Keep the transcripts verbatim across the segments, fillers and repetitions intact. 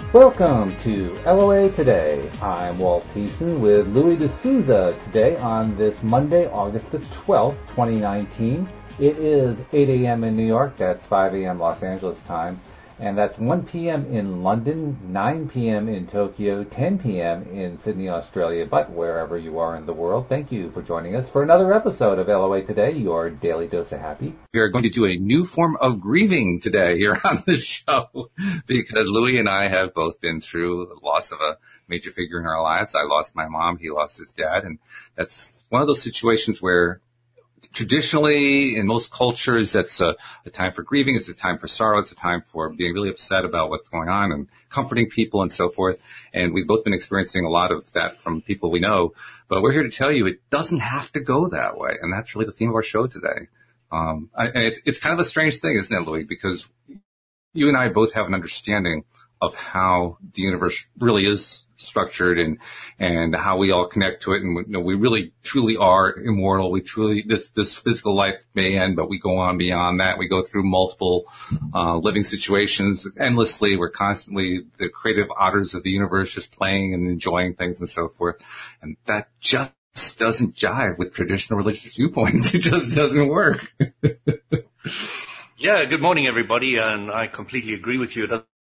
Welcome to L O A Today. I'm Walt Thiessen with Louis D'Souza today on this Monday, August the twelfth, twenty nineteen. It is eight a.m. in New York, that's five a.m. Los Angeles time, and that's one p.m. in London, nine p.m. in Tokyo, ten p.m. in Sydney, Australia, but wherever you are in the world, thank you for joining us for another episode of L O A Today, your daily dose of happy. We are going to do a new form of grieving today here on the show because Louis and I have both been through the loss of a major figure in our lives. I lost my mom, he lost his dad, and that's one of those situations where traditionally, in most cultures, that's a, a time for grieving. It's a time for sorrow. It's a time for being really upset about what's going on and comforting people and so forth. And we've both been experiencing a lot of that from people we know. But we're here to tell you it doesn't have to go that way. And that's really the theme of our show today. Um, I, and it's, it's kind of a strange thing, isn't it, Louis? Because you and I both have an understanding of how the universe really is structured and, and how we all connect to it. And we, you know, we really truly are immortal. We truly, this, this physical life may end, but we go on beyond that. We go through multiple, uh, living situations endlessly. We're constantly the creative otters of the universe, just playing and enjoying things and so forth. And that just doesn't jive with traditional religious viewpoints. It just doesn't work. Yeah. Good morning, everybody. And I completely agree with you.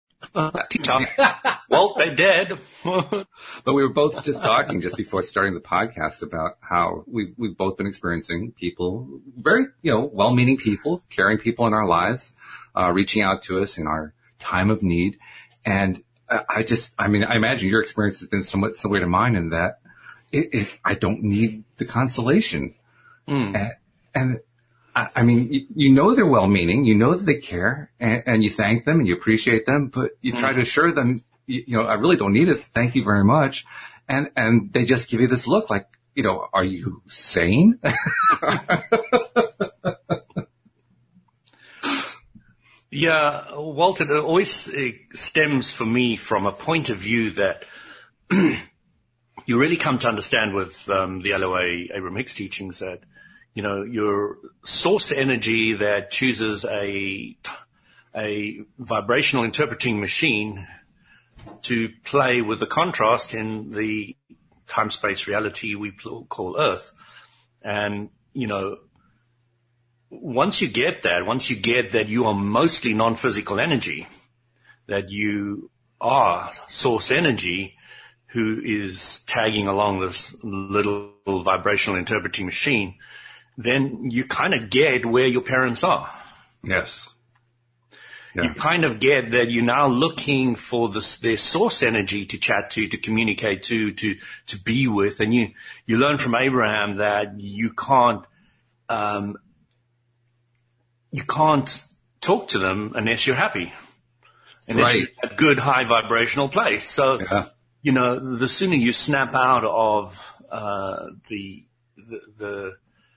Well, they're dead. But we were both just talking just before starting the podcast about how we've, we've both been experiencing people, very, you know, well-meaning people, caring people in our lives, uh, reaching out to us in our time of need. And I just, I mean, I imagine your experience has been somewhat similar to mine in that it, it, I don't need the consolation. Mm. And, and I mean, you, you know they're well-meaning, you know that they care, and, and you thank them and you appreciate them, but you try to assure them, you, you know, I really don't need it. Thank you very much. And, and they just give you this look like, you know, are you sane? Yeah, Walter, it always it stems for me from a point of view that you really come to understand with um, the L O A Abraham Hicks teachings that, you know, your source energy that chooses a, a vibrational interpreting machine to play with the contrast in the time-space reality we call Earth. And, you know, once you get that, once you get that you are mostly non-physical energy, that you are source energy who is tagging along this little vibrational interpreting machine, then you kind of get where your parents are. Yes. Yeah. You kind of get that you're now looking for this, their source energy to chat to, to communicate to, to, to be with. And you, you learn from Abraham that you can't, um, you can't talk to them unless you're happy. Unless right. you're in a good high vibrational place. So, yeah. you know, the sooner you snap out of, uh, the, the, the,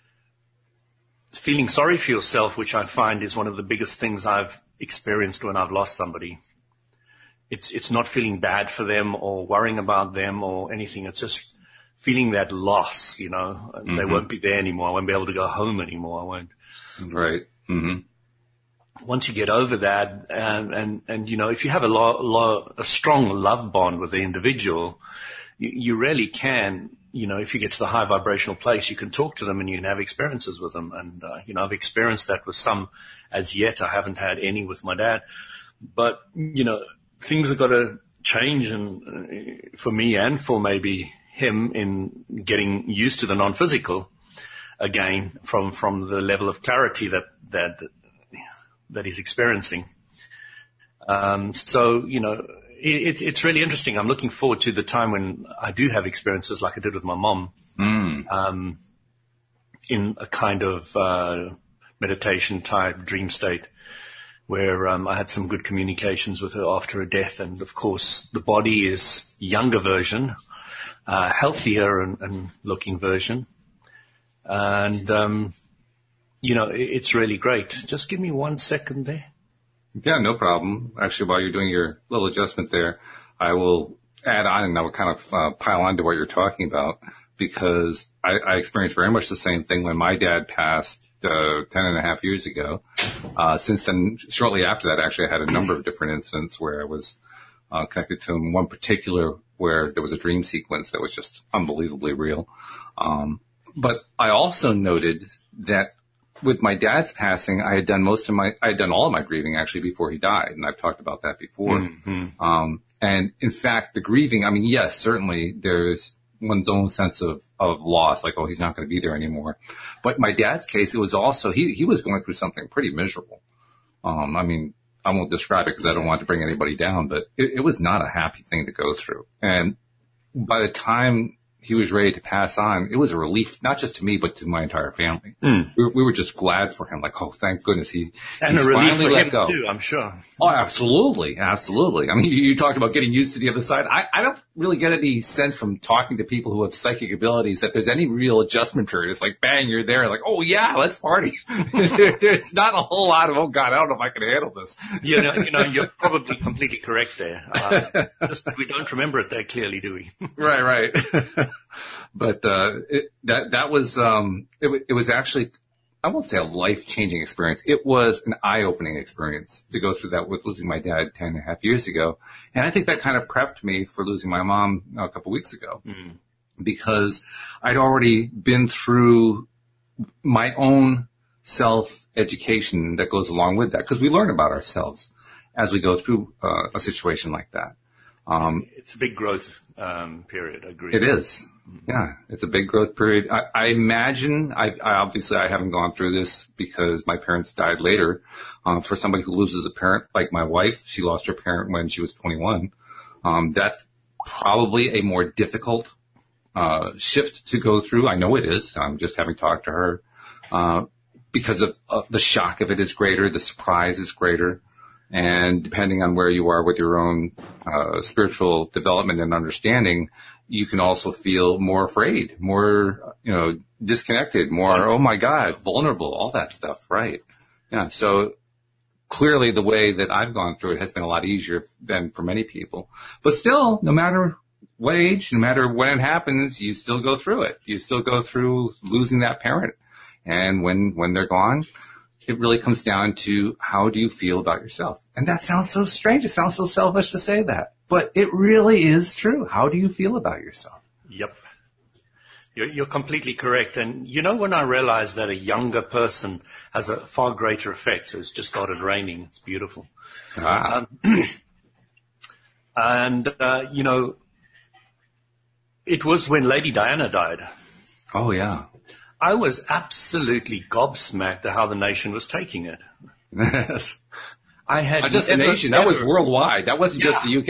feeling sorry for yourself, which I find is one of the biggest things I've experienced when I've lost somebody. It's it's not feeling bad for them or worrying about them or anything. It's just feeling that loss, you know. Mm-hmm. They won't be there anymore. I won't be able to go home anymore. I won't. Right. Mm-hmm. Once you get over that, and, and, and you know, if you have a, lo- lo- a strong love bond with the individual, you, you really can, you know, if you get to the high vibrational place, you can talk to them and you can have experiences with them. And, uh, you know, I've experienced that with some. As yet, I haven't had any with my dad. But, you know, things have got to change and uh, for me and for maybe him in getting used to the non-physical again from, from the level of clarity that, that, that he's experiencing. Um, so, you know, it, it's really interesting. I'm looking forward to the time when I do have experiences like I did with my mom, mm. um, in a kind of, uh, meditation type dream state where, um, I had some good communications with her after her death. And of course the body is younger version, uh, healthier and, and looking version. And, um, you know, it, it's really great. Just give me one second there. Yeah, no problem. Actually, while you're doing your little adjustment there, I will add on and I will kind of uh, pile on to what you're talking about because I, I experienced very much the same thing when my dad passed uh, ten and a half years ago. Uh, since then, shortly after that, actually, I had a number of different incidents where I was uh, connected to one particular where there was a dream sequence that was just unbelievably real. Um, but I also noted that with my dad's passing, I had done most of my, I had done all of my grieving actually before he died. And I've talked about that before. Mm-hmm. Um, and in fact, the grieving, I mean, yes, certainly there's one's own sense of, of loss, like, oh, he's not going to be there anymore. But in my dad's case, it was also, he, he was going through something pretty miserable. Um, I mean, I won't describe it because I don't want to bring anybody down, but it, it was not a happy thing to go through. And by the time he was ready to pass on, it was a relief, not just to me, but to my entire family. Mm. We, we were just glad for him, like, oh, thank goodness he and he's a relief finally for let him go. Too, I'm sure. Oh, absolutely, absolutely. I mean, you, you talked about getting used to the other side. I, I don't really get any sense from talking to people who have psychic abilities that there's any real adjustment period. It's like, bang, you're there, like, oh yeah, let's party. there, there's not a whole lot of, oh God, I don't know if I can handle this. You know, you know, you're probably completely correct there. Uh, just, we don't remember it that clearly, do we? Right, right. But, uh, it, that, that was, um, it, it was actually, I won't say a life-changing experience. It was an eye-opening experience to go through that with losing my dad ten and a half years ago. And I think that kind of prepped me for losing my mom a couple weeks ago mm. because I'd already been through my own self-education that goes along with that, because we learn about ourselves as we go through uh, a situation like that. Um, it's a big growth um, period, I agree. It is. Yeah, it's a big growth period. I, I imagine, I, I obviously I haven't gone through this because my parents died later. Um, for somebody who loses a parent, like my wife, she lost her parent when she was twenty-one. Um, that's probably a more difficult uh, shift to go through. I know it is. I'm just having talked to her uh, because of uh, the shock of it is greater, the surprise is greater. And depending on where you are with your own uh, spiritual development and understanding, you can also feel more afraid, more, you know, disconnected, more, oh my God, vulnerable, all that stuff, right? Yeah, so clearly the way that I've gone through it has been a lot easier than for many people. But still, no matter what age, no matter when it happens, you still go through it. You still go through losing that parent. And when, when they're gone, it really comes down to how do you feel about yourself? And that sounds so strange. It sounds so selfish to say that, but it really is true. How do you feel about yourself? Yep. You're, you're completely correct. And you know, when I realized that a younger person has a far greater effect, so it's just started raining. It's beautiful. Ah. Um, and, uh, you know, it was when Lady Diana died. Oh, yeah. I was absolutely gobsmacked at how the nation was taking it. Yes. I had Not just never, the nation. never, that was worldwide. That wasn't yeah. just the U K.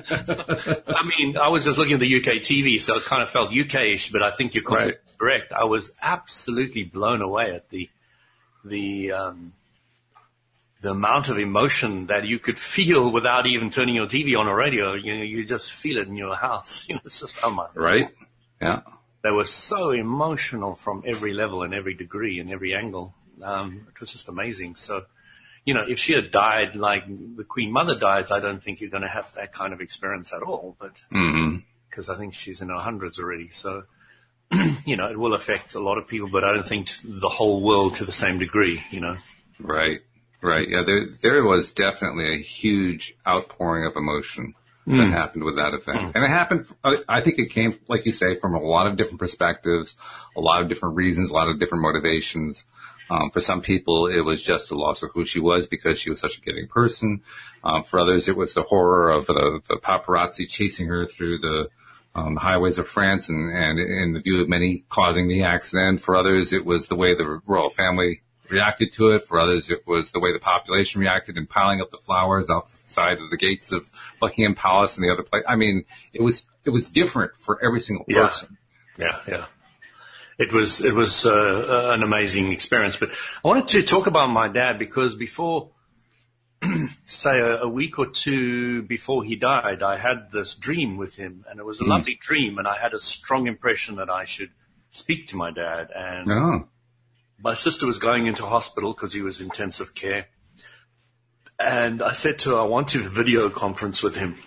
I mean, I was just looking at the U K T V, so it kind of felt U K-ish, but I think you're right. correct. I was absolutely blown away at the the um, the amount of emotion that you could feel without even turning your T V on or radio. You know, you just feel it in your house. You know, it's just, oh my God. Right. Yeah. They were so emotional from every level and every degree and every angle. Um, it was just amazing. So, you know, if she had died like the Queen Mother dies, I don't think you're going to have that kind of experience at all. But because mm-hmm. I think she's in her hundreds already. So, you know, it will affect a lot of people, but I don't think the whole world to the same degree, you know. Right, right. Yeah, there, there was definitely a huge outpouring of emotion that mm. happened with that event. Mm. And it happened, I think it came, like you say, from a lot of different perspectives, a lot of different reasons, a lot of different motivations. Um, for some people, it was just the loss of who she was because she was such a giving person. Um, for others, it was the horror of the, the paparazzi chasing her through the um, highways of France and, and in the view of many causing the accident. For others, it was the way the royal family reacted to it. For others, it was the way the population reacted in piling up the flowers outside of the gates of Buckingham Palace and the other place. I mean, it was, it was different for every single person. Yeah, yeah. yeah. It was, it was, uh, an amazing experience. But I wanted to talk about my dad because before, say a, a week or two before he died, I had this dream with him and it was a mm. lovely dream. And I had a strong impression that I should speak to my dad. And oh. my sister was going into hospital because he was intensive care. And I said to her, I want to video conference with him.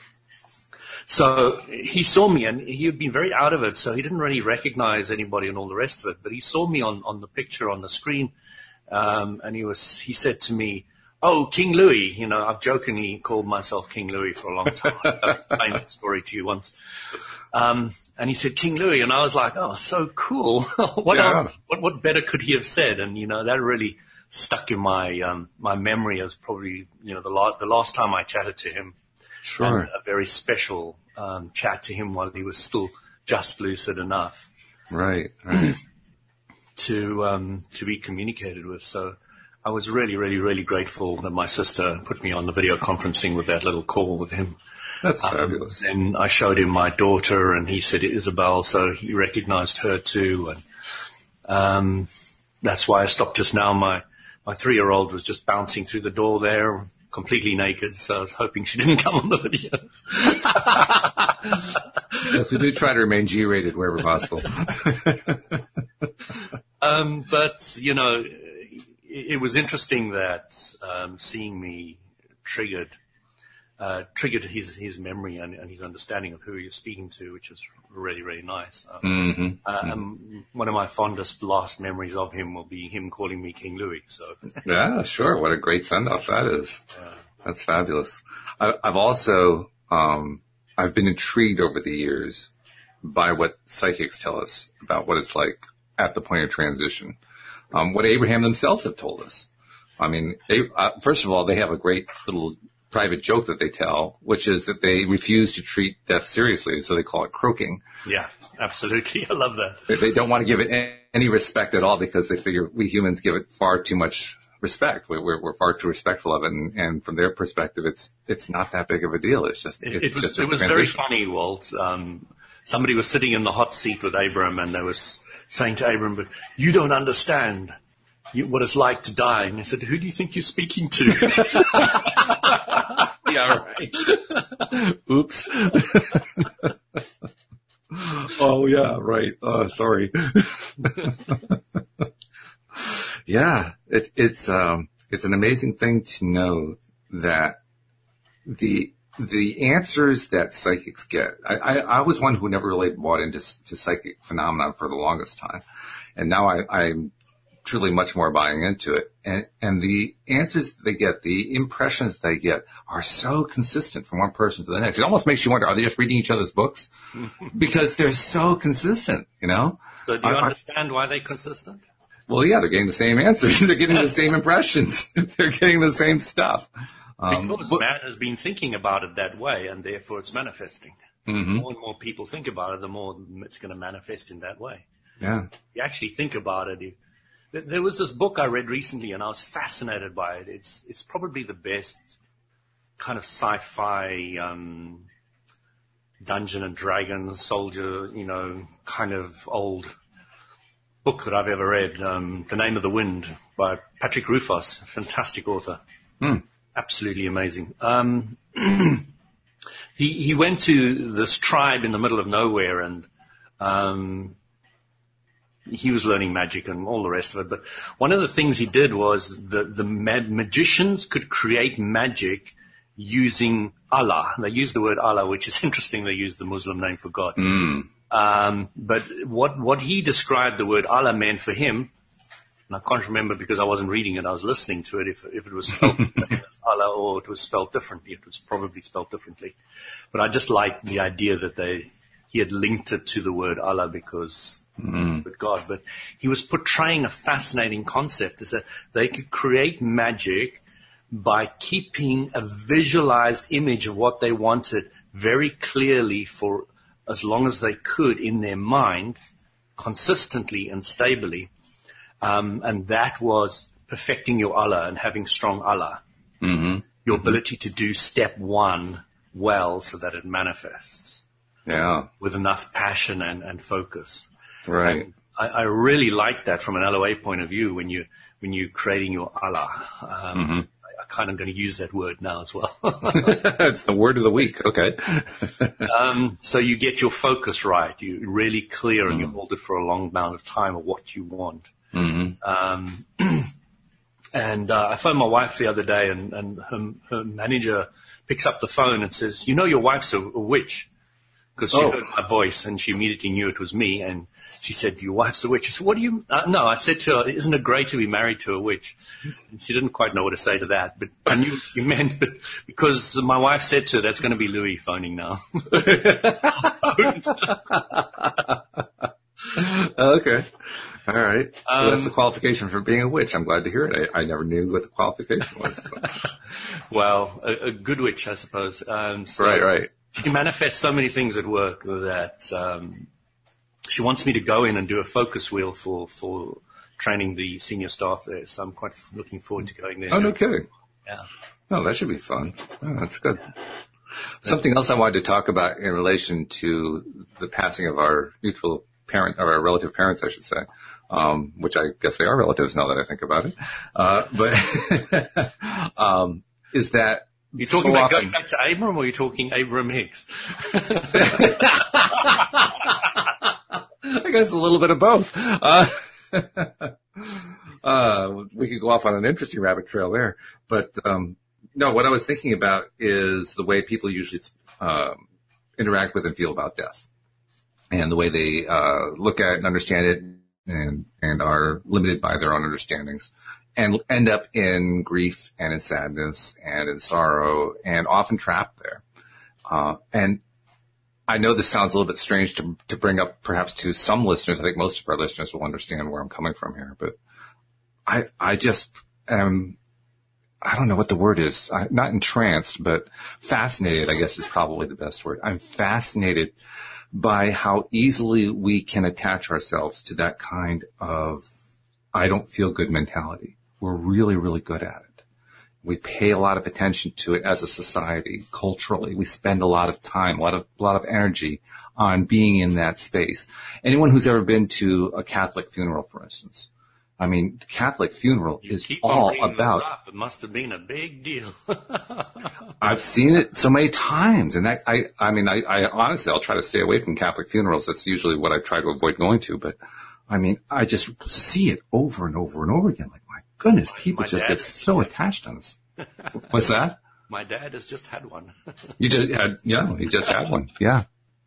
So he saw me and he had been very out of it. So he didn't really recognize anybody and all the rest of it. But he saw me on, on the picture on the screen. Um, and he was, he said to me, oh, King Louis, you know, I've jokingly called myself King Louis for a long time. I've explained that story to you once. Um, and he said, King Louis. And I was like, oh, so cool. what, Yeah. else, what, what better could he have said? And, you know, that really stuck in my, um, my memory as probably, you know, the, la- the last time I chatted to him. Sure. And a very special, um, chat to him while he was still just lucid enough. Right. Right. to, um, to be communicated with. So I was really, really, really grateful that my sister put me on the video conferencing with that little call with him. That's Um, fabulous. and I showed him my daughter, and he said Isabel, so he recognized her too. And um, that's why I stopped just now. My my three-year-old was just bouncing through the door there, completely naked, so I was hoping she didn't come on the video. Yes, we do try to remain G-rated wherever possible. um, but, you know, it, it was interesting that um, seeing me triggered Uh, triggered his, his memory and, and his understanding of who he was speaking to, which was really, really nice. Um, Mm-hmm. uh, and one of my fondest last memories of him will be him calling me King Louis. So, Yeah, sure. What a great send-off that is. uh, That's fabulous. I, I've also, um, I've been intrigued over the years by what psychics tell us about what it's like at the point of transition. Um, what Abraham themselves have told us. I mean, they, uh, first of all, they have a great little private joke that they tell, which is that they refuse to treat death seriously, so they call it croaking. yeah, absolutely. I love that. They, they don't want to give it any, any respect at all because they figure we humans give it far too much respect. We're, we're, we're far too respectful of it, and, and from their perspective, it's it's not that big of a deal. It's just It, it's it was, just a it was very transition. funny, Walt. Um, somebody was sitting in the hot seat with Abram, and they was saying to Abram, but you don't understand you, what it's like to die. And he said, who do you think you're speaking to? Yeah, right. Oops. Oh, yeah, right. Oh, sorry. Yeah, it, it's um, it's an amazing thing to know that the the answers that psychics get. I, I, I was one who never really bought into to psychic phenomenon for the longest time, and now I, I'm truly much more buying into it. And, and the answers that they get, the impressions they get are so consistent from one person to the next. It almost makes you wonder, are they just reading each other's books? Because they're so consistent, you know? So do you I- I- understand why they're consistent? Well, yeah, they're getting the same answers. They're getting the same impressions. They're getting the same stuff. Um, Because but- man has been thinking about it that way, and therefore it's manifesting. Mhm. The more and more people think about it, the more it's going to manifest in that way. Yeah. You actually think about it. You, th- there was this book I read recently, and I was fascinated by it. It's it's probably the best kind of sci-fi um, Dungeon and Dragons soldier, you know, kind of old book that I've ever read. Um, The Name of the Wind by Patrick Rufus, fantastic author. Hmm. Absolutely amazing. Um, he he went to this tribe in the middle of nowhere, and um, he was learning magic and all the rest of it. But one of the things he did was the the mag- magicians could create magic using Allah. They used the word Allah, which is interesting. They used the Muslim name for God. Mm. Um, but what what he described the word Allah meant for him. And I can't remember because I wasn't reading it. I was listening to it. If, if it was spelled the same as Allah or it was spelled differently, it was probably spelled differently. But I just liked the idea that they, he had linked it to the word Allah because Mm. with God. But he was portraying a fascinating concept is that they could create magic by keeping a visualized image of what they wanted very clearly for as long as they could in their mind, consistently and stably. Um, and that was perfecting your Allah and having strong Allah. Mm-hmm. Your ability to do step one well so that it manifests Yeah. with enough passion and, and focus. Right. And I, I really like that from an L O A point of view when you when you're creating your Allah. Um, Mm-hmm. I, I kind of going to use that word now as well. It's the word of the week. Okay. um, so you get your focus right. You're really clear and you Mm-hmm. hold it for a long amount of time of what you want. Mm-hmm. Um, and uh, I phoned my wife the other day, and, and her, her manager picks up the phone and says, "You know, your wife's a, a witch, because she Oh. heard my voice and she immediately knew it was me. And she said, "Your wife's a witch." I said, "What do you?" Uh, no, I said to her, "Isn't it great to be married to a witch?" And she didn't quite know what to say to that, but I knew what she meant. But because my wife said to her, "That's going to be Louis phoning now." Okay. All right. So Um, that's the qualification for being a witch. I'm glad to hear it. I, I never knew what the qualification was. So. Well, a, a good witch, I suppose. Um, so Right, right. She manifests so many things at work that um, she wants me to go in and do a focus wheel for, for training the senior staff there. So I'm quite looking forward to going there. Oh, no kidding. Yeah. Oh, that should be fun. Oh, that's good. Something else I wanted to talk about in relation to the passing of our mutual parent, or our relative parents, I should say, um, which I guess they are relatives now that I think about it. Uh, but, um, is that You're talking so about often, going back to Abram, or you're talking Abram Hicks? I guess a little bit of both. Uh, uh, we could go off on an interesting rabbit trail there, but, um, no, what I was thinking about is the way people usually, um, interact with and feel about death, and the way they, uh, look at it and understand it, and, and are limited by their own understandings, and end up in grief and in sadness and in sorrow, and often trapped there. Uh, and I know this sounds a little bit strange to, to bring up perhaps to some listeners. I think most of our listeners will understand where I'm coming from here, but I, I just am, I don't know what the word is, I, not entranced, but fascinated, I guess is probably the best word. I'm fascinated by how easily we can attach ourselves to that kind of I don't feel good mentality. We're really, really good at it. We pay a lot of attention to it as a society, culturally. We spend a lot of time, a lot of, a lot of energy on being in that space. Anyone who's ever been to a Catholic funeral, for instance, I mean, the Catholic funeral You is keep on all bringing this about, up. It must have been a big deal. I've seen it so many times. And that, I, I mean, I, I honestly, I'll try to stay away from Catholic funerals. That's usually what I try to avoid going to. But I mean, I just see it over and over and over again. Like, my goodness, people my just dad- get so attached on this. What's that? My dad has just had one. You just had, yeah, you just had one. Yeah.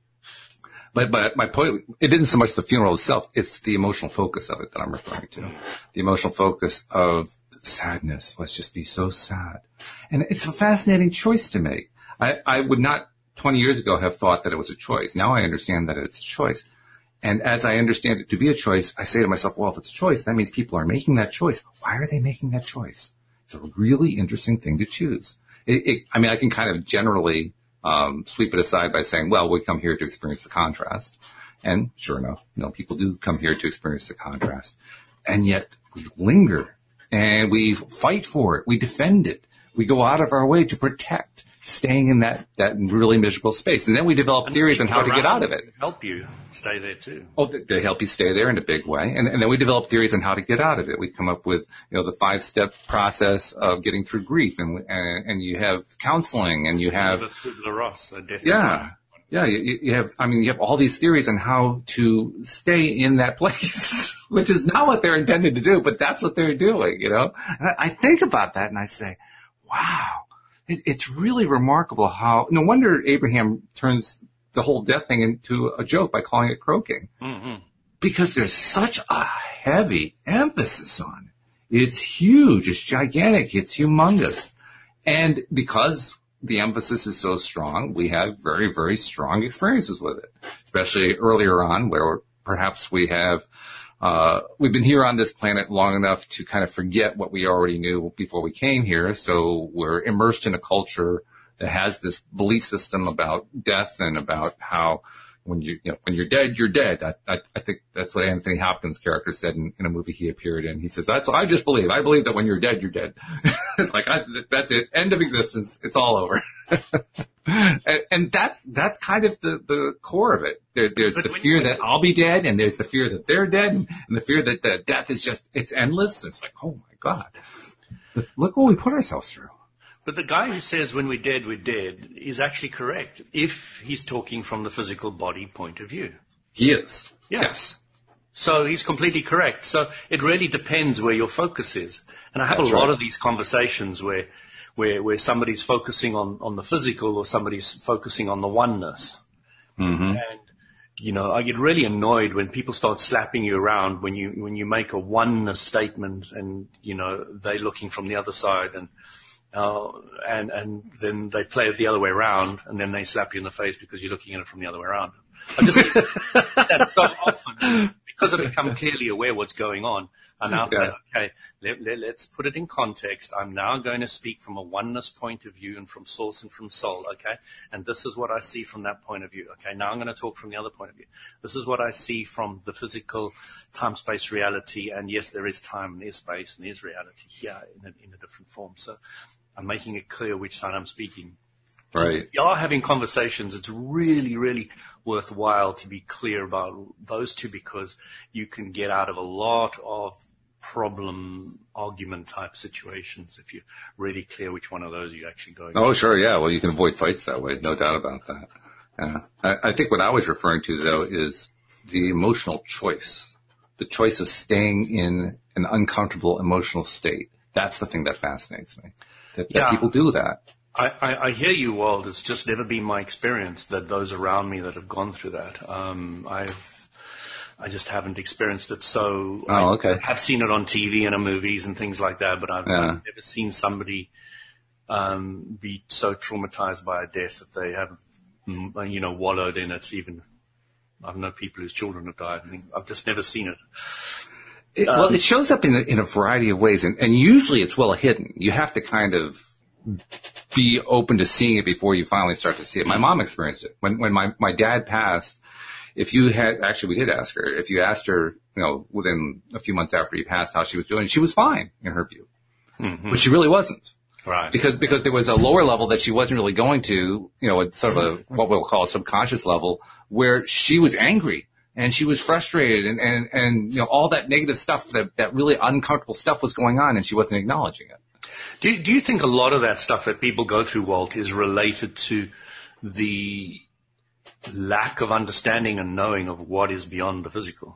But, but my point, it isn't so much the funeral itself. It's the emotional focus of it that I'm referring to. The emotional focus of sadness. Let's just be so sad. And it's a fascinating choice to make. I, I would not twenty years ago have thought that it was a choice. Now I understand that it's a choice. And as I understand it to be a choice, I say to myself, well, if it's a choice, that means people are making that choice. Why are they making that choice? It's a really interesting thing to choose. It, it, I mean, I can kind of generally um, sweep it aside by saying, well, we come here to experience the contrast. And sure enough, you know, people do come here to experience the contrast. And yet we linger and we fight for it. We defend it. We go out of our way to protect staying in that, that really miserable space. And then we develop theories on how to get out of it. Help you stay there too. Oh, they- they help you stay there in a big way. And, and then we develop theories on how to get out of it. We come up with, you know, the five step process of getting through grief, and, and, and you have counseling, and you have, The Kubler-Ross, the death. yeah, yeah, you, you have, I mean, you have all these theories on how to stay in that place, which is not what they're intended to do, but that's what they're doing, you know? And I, I think about that and I say, wow, it, it's really remarkable how, no wonder Abraham turns the whole death thing into a joke by calling it croaking. Mm-hmm. Because there's such a heavy emphasis on it. It's huge, it's gigantic, it's humongous. And because the emphasis is so strong, we have very, very strong experiences with it, especially earlier on where perhaps we have, uh, we've been here on this planet long enough to kind of forget what we already knew before we came here. So we're immersed in a culture that has this belief system about death and about how when you, you know, when you're dead, you're dead. I, I, I think that's what Anthony Hopkins' character said in, in a movie he appeared in. He says, that's what I just believe. I believe that when you're dead, you're dead. It's like, I, that's it. End of existence. It's all over. and, and that's, that's kind of the, the core of it. There, there's But the when- fear when- that I'll be dead, and there's the fear that they're dead, and, and the fear that the death is just, it's endless. It's like, oh my God. But look what we put ourselves through. But the guy who says when we're dead, we're dead is actually correct if he's talking from the physical body point of view. He is. Yeah. Yes. So he's completely correct. So it really depends where your focus is. And I have That's a lot right. of these conversations where, where, where somebody's focusing on, on the physical or somebody's focusing on the oneness. Mm-hmm. And, you know, I get really annoyed when people start slapping you around when you, when you make a oneness statement and, you know, they're looking from the other side and, uh, and, and then they play it the other way around and then they slap you in the face because you're looking at it from the other way around. I just see that so often because I've become clearly aware what's going on. I now say, okay, let, let, let's put it in context. I'm now going to speak from a oneness point of view and from source and from soul, okay? And this is what I see from that point of view, okay? Now I'm going to talk from the other point of view. This is what I see from the physical time-space reality, and yes, there is time and there's space and there's reality here in a, in a different form. So I'm making it clear which side I'm speaking. Right. If you are having conversations, it's really, really worthwhile to be clear about those two because you can get out of a lot of problem argument type situations if you're really clear which one of those you're actually going Oh, to. sure. Yeah. Well, you can avoid fights that way. No doubt about that. Yeah. I, I think what I was referring to though is the emotional choice, the choice of staying in an uncomfortable emotional state. That's the thing that fascinates me, that, that Yeah. people do that. I, I, I hear you, Walt. It's just never been my experience that those around me that have gone through that. Um, I've, I just haven't experienced it. So Oh, I okay. have seen it on T V and in movies and things like that, but I've, Yeah. I've never seen somebody um, be so traumatized by a death that they have, mm, you know, wallowed in it. Even I've known people whose children have died. I mean, I've just never seen it. It, well, it shows up in a, in a variety of ways, and, and usually it's well hidden. You have to kind of be open to seeing it before you finally start to see it. My mom experienced it. When when my, my dad passed, if you had, actually we did ask her, if you asked her, you know, within a few months after he passed how she was doing, she was fine in her view. Mm-hmm. But she really wasn't. Right. Because, because there was a lower level that she wasn't really going to, you know, sort of a, what we'll call a subconscious level, where she was angry and she was frustrated and, and, and, you know, all that negative stuff, that, that really uncomfortable stuff was going on and she wasn't acknowledging it. Do you, do you think a lot of that stuff that people go through, Walt, is related to the lack of understanding and knowing of what is beyond the physical?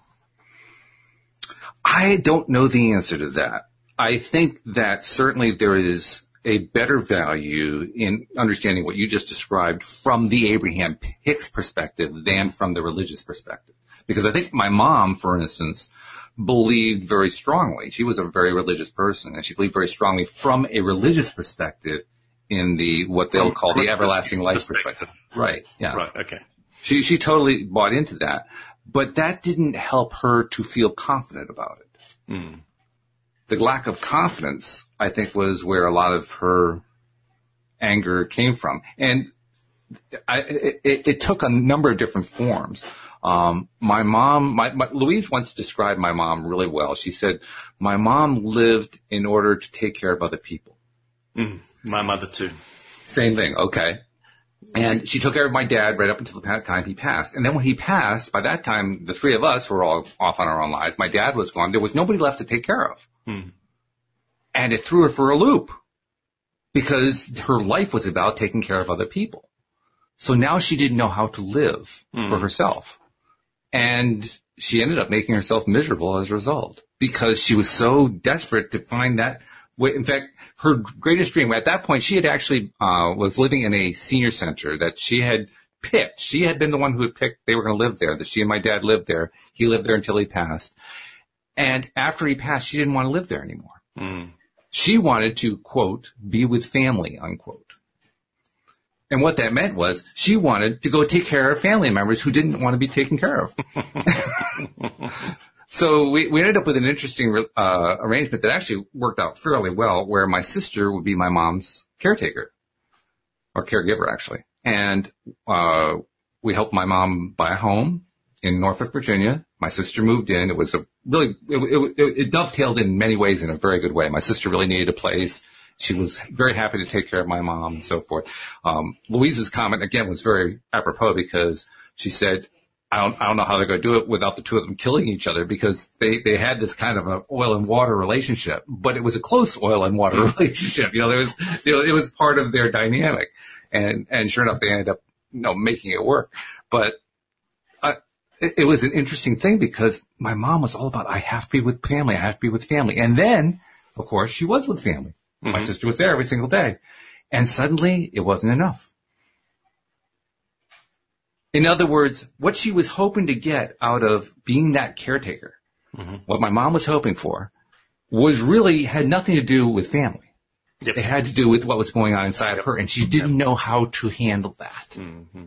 I don't know the answer to that. I think that certainly there is a better value in understanding what you just described from the Abraham Hicks perspective than from the religious perspective. Because I think my mom, for instance, believed very strongly. She was a very religious person, and she believed very strongly from a religious perspective in the what they'll call the everlasting life perspective. Right. Yeah. Right. Okay. She she totally bought into that, but that didn't help her to feel confident about it. Mm. The lack of confidence, I think, was where a lot of her anger came from, and I, it, it took a number of different forms. Um, my mom, my, my, Louise once described my mom really well. She said, my mom lived in order to take care of other people. Mm. My mother too. Same thing. Okay. And she took care of my dad right up until the time he passed. And then when he passed, by that time, the three of us were all off on our own lives. My dad was gone. There was nobody left to take care of. Mm. And it threw her for a loop because her life was about taking care of other people. So now she didn't know how to live mm. for herself. And she ended up making herself miserable as a result because she was so desperate to find that way. In fact, her greatest dream at that point, she had actually uh was living in a senior center that she had picked. She had been the one who had picked they were going to live there, that she and my dad lived there. He lived there until he passed. And after he passed, she didn't want to live there anymore. Mm. She wanted to, quote, be with family, unquote. And what that meant was she wanted to go take care of family members who didn't want to be taken care of. So we, we ended up with an interesting uh, arrangement that actually worked out fairly well, where my sister would be my mom's caretaker, or caregiver, actually. And uh, we helped my mom buy a home in Norfolk, Virginia. My sister moved in. It was a really, it, it, it, it dovetailed in many ways in a very good way. My sister really needed a place. She was very happy to take care of my mom and so forth. Um, Louise's comment, again, was very apropos because she said, I don't, I don't know how they're going to do it without the two of them killing each other, because they, they had this kind of an oil and water relationship, but it was a close oil and water relationship. You know, there was, you know, it was part of their dynamic. And, and sure enough, they ended up, you know, making it work. But I, it, it was an interesting thing because my mom was all about, I have to be with family. I have to be with family. And then, of course, she was with family. Mm-hmm. My sister was there every single day. And suddenly it wasn't enough. In other words, what she was hoping to get out of being that caretaker, mm-hmm. what my mom was hoping for, was really had nothing to do with family. Yep. It had to do with what was going on inside yep. of her, and she didn't yep. know how to handle that. Mm-hmm.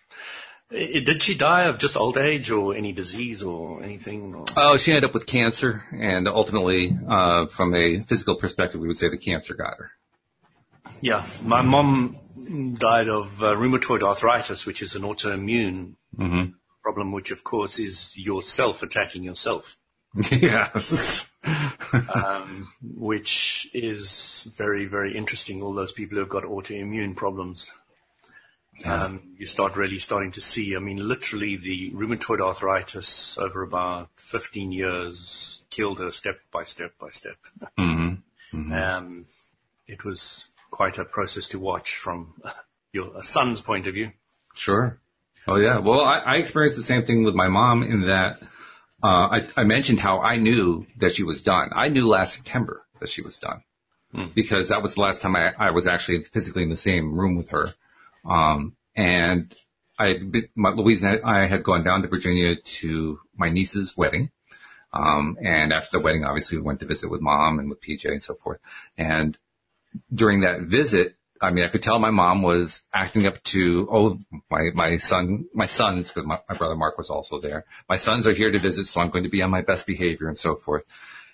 Did she die of just old age or any disease or anything? Or? Oh, she ended up with cancer, and ultimately, uh, from a physical perspective, we would say the cancer got her. Yeah, my mom died of uh, rheumatoid arthritis, which is an autoimmune mm-hmm. problem, which, of course, is yourself attacking yourself. Yes. um, which is very, very interesting, all those people who have got autoimmune problems. Yeah. Um, you start really starting to see, I mean, literally the rheumatoid arthritis over about fifteen years killed her step by step by step. Mm-hmm. Mm-hmm. Um, it was quite a process to watch from your a son's point of view. Sure. Oh, yeah. Well, I, I experienced the same thing with my mom in that uh, I, I mentioned how I knew that she was done. I knew last September that she was done hmm. because that was the last time I, I was actually physically in the same room with her. Um, and I, my, Louise and I had gone down to Virginia to my niece's wedding. Um, and after the wedding, obviously we went to visit with mom and with P J and so forth. And during that visit, I mean, I could tell my mom was acting up to, oh, my, my son, my sons, because my, my brother Mark was also there. My sons are here to visit, so I'm going to be on my best behavior and so forth.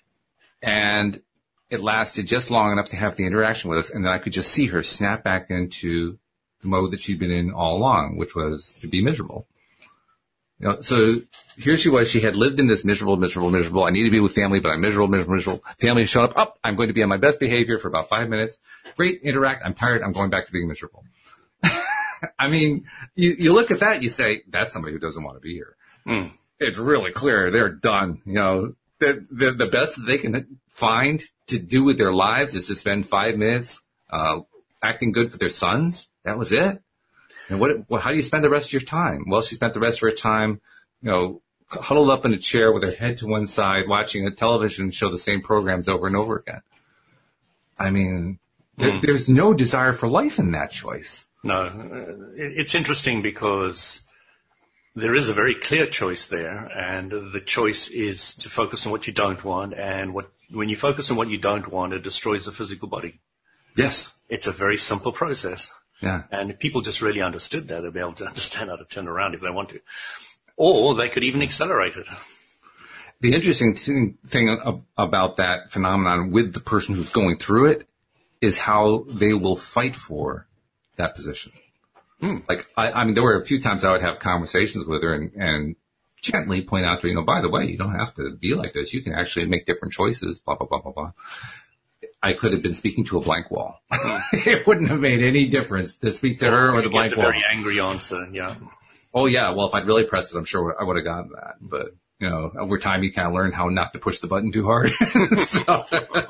And it lasted just long enough to have the interaction with us. And then I could just see her snap back into the mode that she'd been in all along, which was to be miserable. You know, so here she was. She had lived in this miserable, miserable, miserable. I need to be with family, but I'm miserable, miserable, miserable. Family showed up. Up. Oh, I'm going to be on my best behavior for about five minutes. Great, interact. I'm tired. I'm going back to being miserable. I mean, you, you look at that, you say, that's somebody who doesn't want to be here. Mm. It's really clear. They're done. You know, the, the, the best that they can find to do with their lives is to spend five minutes, uh, acting good for their sons. That was it. And what, well, how do you spend the rest of your time? Well, she spent the rest of her time, you know, huddled up in a chair with her head to one side, watching a television show the same programs over and over again. I mean, mm. there, there's no desire for life in that choice. No, it's interesting because there is a very clear choice there, and the choice is to focus on what you don't want, and what when you focus on what you don't want, it destroys the physical body. Yes. It's a very simple process. Yeah. And if people just really understood that, they'd be able to understand how to turn around if they want to. Or they could even accelerate it. The interesting thing about that phenomenon with the person who's going through it is how they will fight for that position. Hmm. Like, I, I mean, there were a few times I would have conversations with her and, and gently point out to her, you know, by the way, you don't have to be like this. You can actually make different choices, blah, blah, blah, blah, blah. I could have been speaking to a blank wall. It wouldn't have made any difference to speak to well, her with a blank wall. A very angry answer, yeah. Oh, yeah. Well, if I'd really pressed it, I'm sure I would have gotten that. But, you know, over time, you kind of learn how not to push the button too hard. so,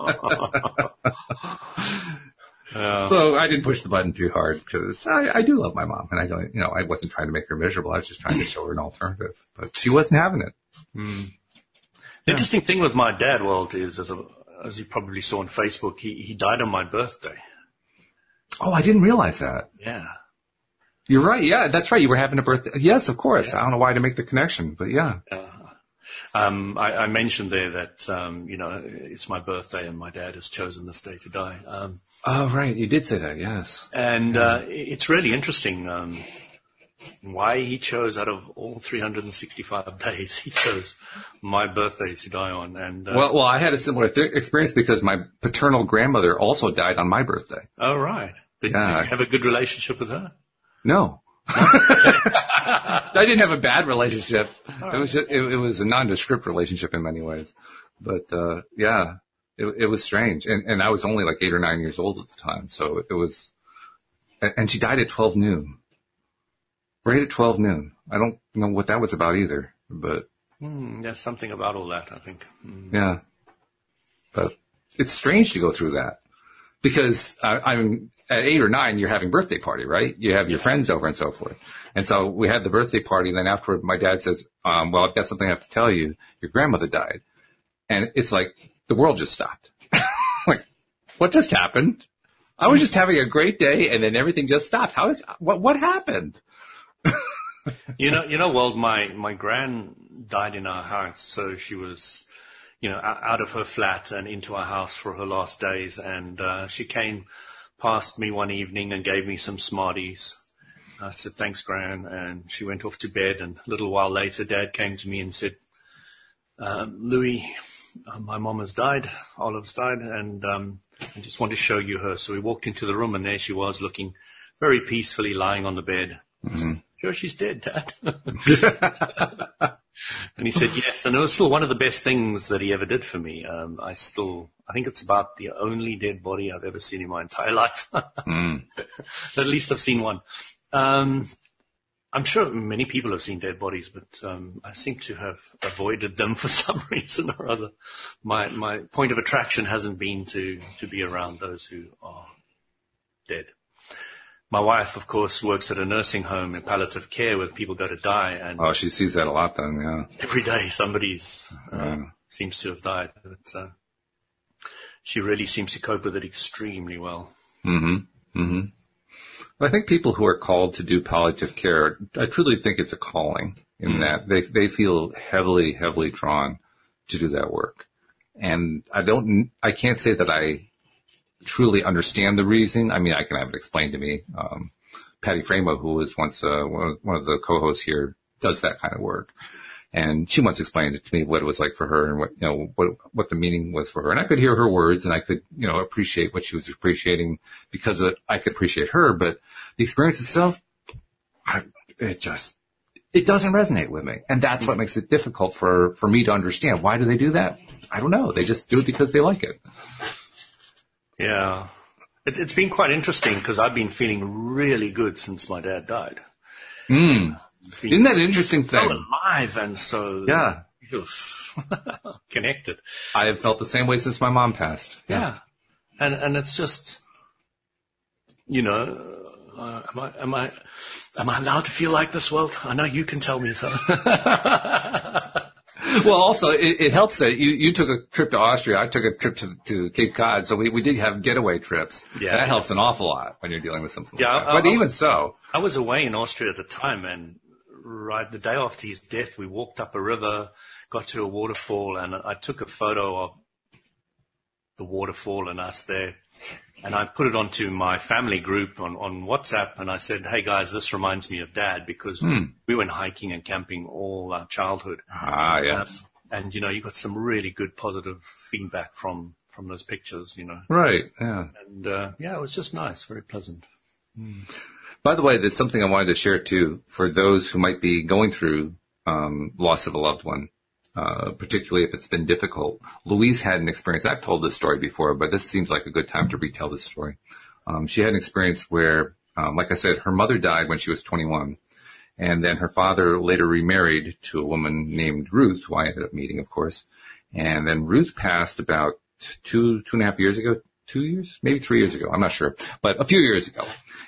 uh, so I didn't push the button too hard because I, I do love my mom. And I don't, you know, I wasn't trying to make her miserable. I was just trying to show her an alternative. But she wasn't having it. Mm. The interesting thing with my dad, Walt, is as a As you probably saw on Facebook, he, he died on my birthday. Oh, I didn't realize that. Yeah. You're right. Yeah, that's right. You were having a birthday. Yes, of course. Yeah. I don't know why to make the connection, but yeah. Uh, um, I, I mentioned there that, um, you know, it's my birthday and my dad has chosen this day to die. Um, oh, right. You did say that, yes. And yeah. uh, it's really interesting um, why he chose, out of all three hundred sixty-five days, he chose my birthday to die on. And uh, well, well, I had a similar th- experience because my paternal grandmother also died on my birthday. Oh, right. Did, yeah. did you have a good relationship with her? No. I didn't have a bad relationship. Right. It was just, it, it was a nondescript relationship in many ways. But uh yeah, it, it was strange. And, and I was only like eight or nine years old at the time. So it was, and she died at twelve noon. Right at twelve noon. I don't know what that was about either, but. Mm, there's something about all that, I think. Mm. Yeah. But it's strange to go through that because I, I'm at eight or nine, you're having birthday party, right? You have your yeah. friends over and so forth. And so we had the birthday party. And then afterward, my dad says, um, well, I've got something I have to tell you. Your grandmother died. And it's like the world just stopped. Like, what just happened? I was just having a great day and then everything just stopped. How, what, what happened? You know, you know, well, my, my gran died in our house, so she was, you know, out of her flat and into our house for her last days. And, uh, she came past me one evening and gave me some Smarties. I said, thanks, Gran. And she went off to bed. And a little while later, Dad came to me and said, um, Louis, uh, my mom has died. Olive's died. And, um, I just want to show you her. So we walked into the room and there she was looking very peacefully lying on the bed. Mm-hmm. Sure, she's dead, Dad. And he said, yes. And it was still one of the best things that he ever did for me. Um, I still, I think it's about the only dead body I've ever seen in my entire life. mm. At least I've seen one. Um, I'm sure many people have seen dead bodies, but um, I seem to have avoided them for some reason or other. My my point of attraction hasn't been to, to be around those who are dead. My wife, of course, works at a nursing home in palliative care where people go to die. And oh, she sees that a lot then, yeah. Every day somebody's uh, yeah. seems to have died. But uh, she really seems to cope with it extremely well. Mm-hmm. Mm-hmm. I think people who are called to do palliative care, I truly think it's a calling in mm. that they they feel heavily, heavily drawn to do that work. And I don't, I can't say that I truly understand the reason. I mean, I can have it explained to me. Um, Patty Framo, who was once uh, one, of, one of the co-hosts here, does that kind of work. And she once explained it to me what it was like for her and what, you know, what, what the meaning was for her. And I could hear her words and I could, you know, appreciate what she was appreciating because of, I could appreciate her, but the experience itself, I, it just, it doesn't resonate with me. And that's what makes it difficult for, for me to understand. Why do they do that? I don't know. They just do it because they like it. Yeah. It, it's been quite interesting because I've been feeling really good since my dad died. Hmm. Isn't that an interesting thing? So alive and so yeah. connected. I have felt the same way since my mom passed. Yeah. yeah. And, and it's just, you know, uh, am I, am I, am I allowed to feel like this, Walt? I know you can tell me so. Well, also, it, it helps that you, you took a trip to Austria. I took a trip to, to Cape Cod. So we, we did have getaway trips. Yeah. That helps an awful lot when you're dealing with something yeah, like that. I, but I, even so. I was away in Austria at the time, and right the day after his death, we walked up a river, got to a waterfall, and I took a photo of the waterfall and us there. And I put it onto my family group on, on WhatsApp, and I said, hey, guys, this reminds me of Dad because hmm. we went hiking and camping all our childhood. Ah, yes. Um, and, you know, you got some really good positive feedback from, from those pictures, you know. Right, yeah. And, uh, yeah, it was just nice, very pleasant. Hmm. By the way, that's something I wanted to share, too, for those who might be going through um, loss of a loved one. Uh, particularly if it's been difficult. Louise had an experience. I've told this story before, but this seems like a good time to retell this story. Um, she had an experience where, um, like I said, her mother died when she was twenty-one. And then her father later remarried to a woman named Ruth, who I ended up meeting, of course. And then Ruth passed about two, two and a half years ago, two years, maybe three years ago. I'm not sure, but a few years ago.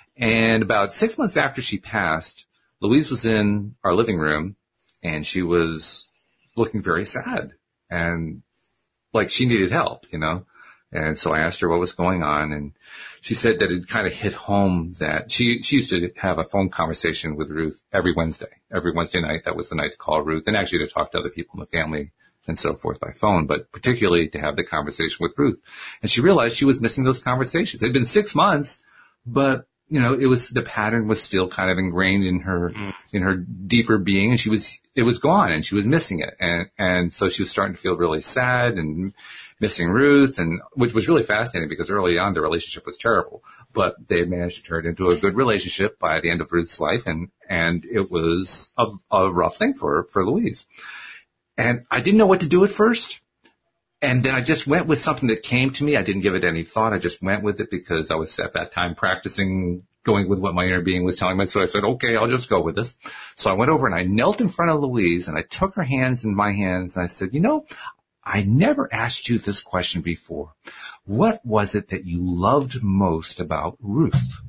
And about six months after she passed, Louise was in our living room and she was looking very sad and like she needed help, you know. And so I asked her what was going on, and she said that it kind of hit home that she she used to have a phone conversation with Ruth every Wednesday. Every Wednesday night, that was the night to call Ruth, and actually to talk to other people in the family and so forth by phone, but particularly to have the conversation with Ruth. And she realized she was missing those conversations. It had been six months, but you know, it was, the pattern was still kind of ingrained in her, mm. in her deeper being, and she was, it was gone and she was missing it. And, and so she was starting to feel really sad and missing Ruth, and which was really fascinating because early on the relationship was terrible, but they managed to turn it into a good relationship by the end of Ruth's life. And, and it was a, a rough thing for, for Louise. And I didn't know what to do at first. And then I just went with something that came to me. I didn't give it any thought. I just went with it because I was at that time practicing going with what my inner being was telling me. So I said, okay, I'll just go with this. So I went over and I knelt in front of Louise and I took her hands in my hands and I said, you know, I never asked you this question before. What was it that you loved most about Ruth?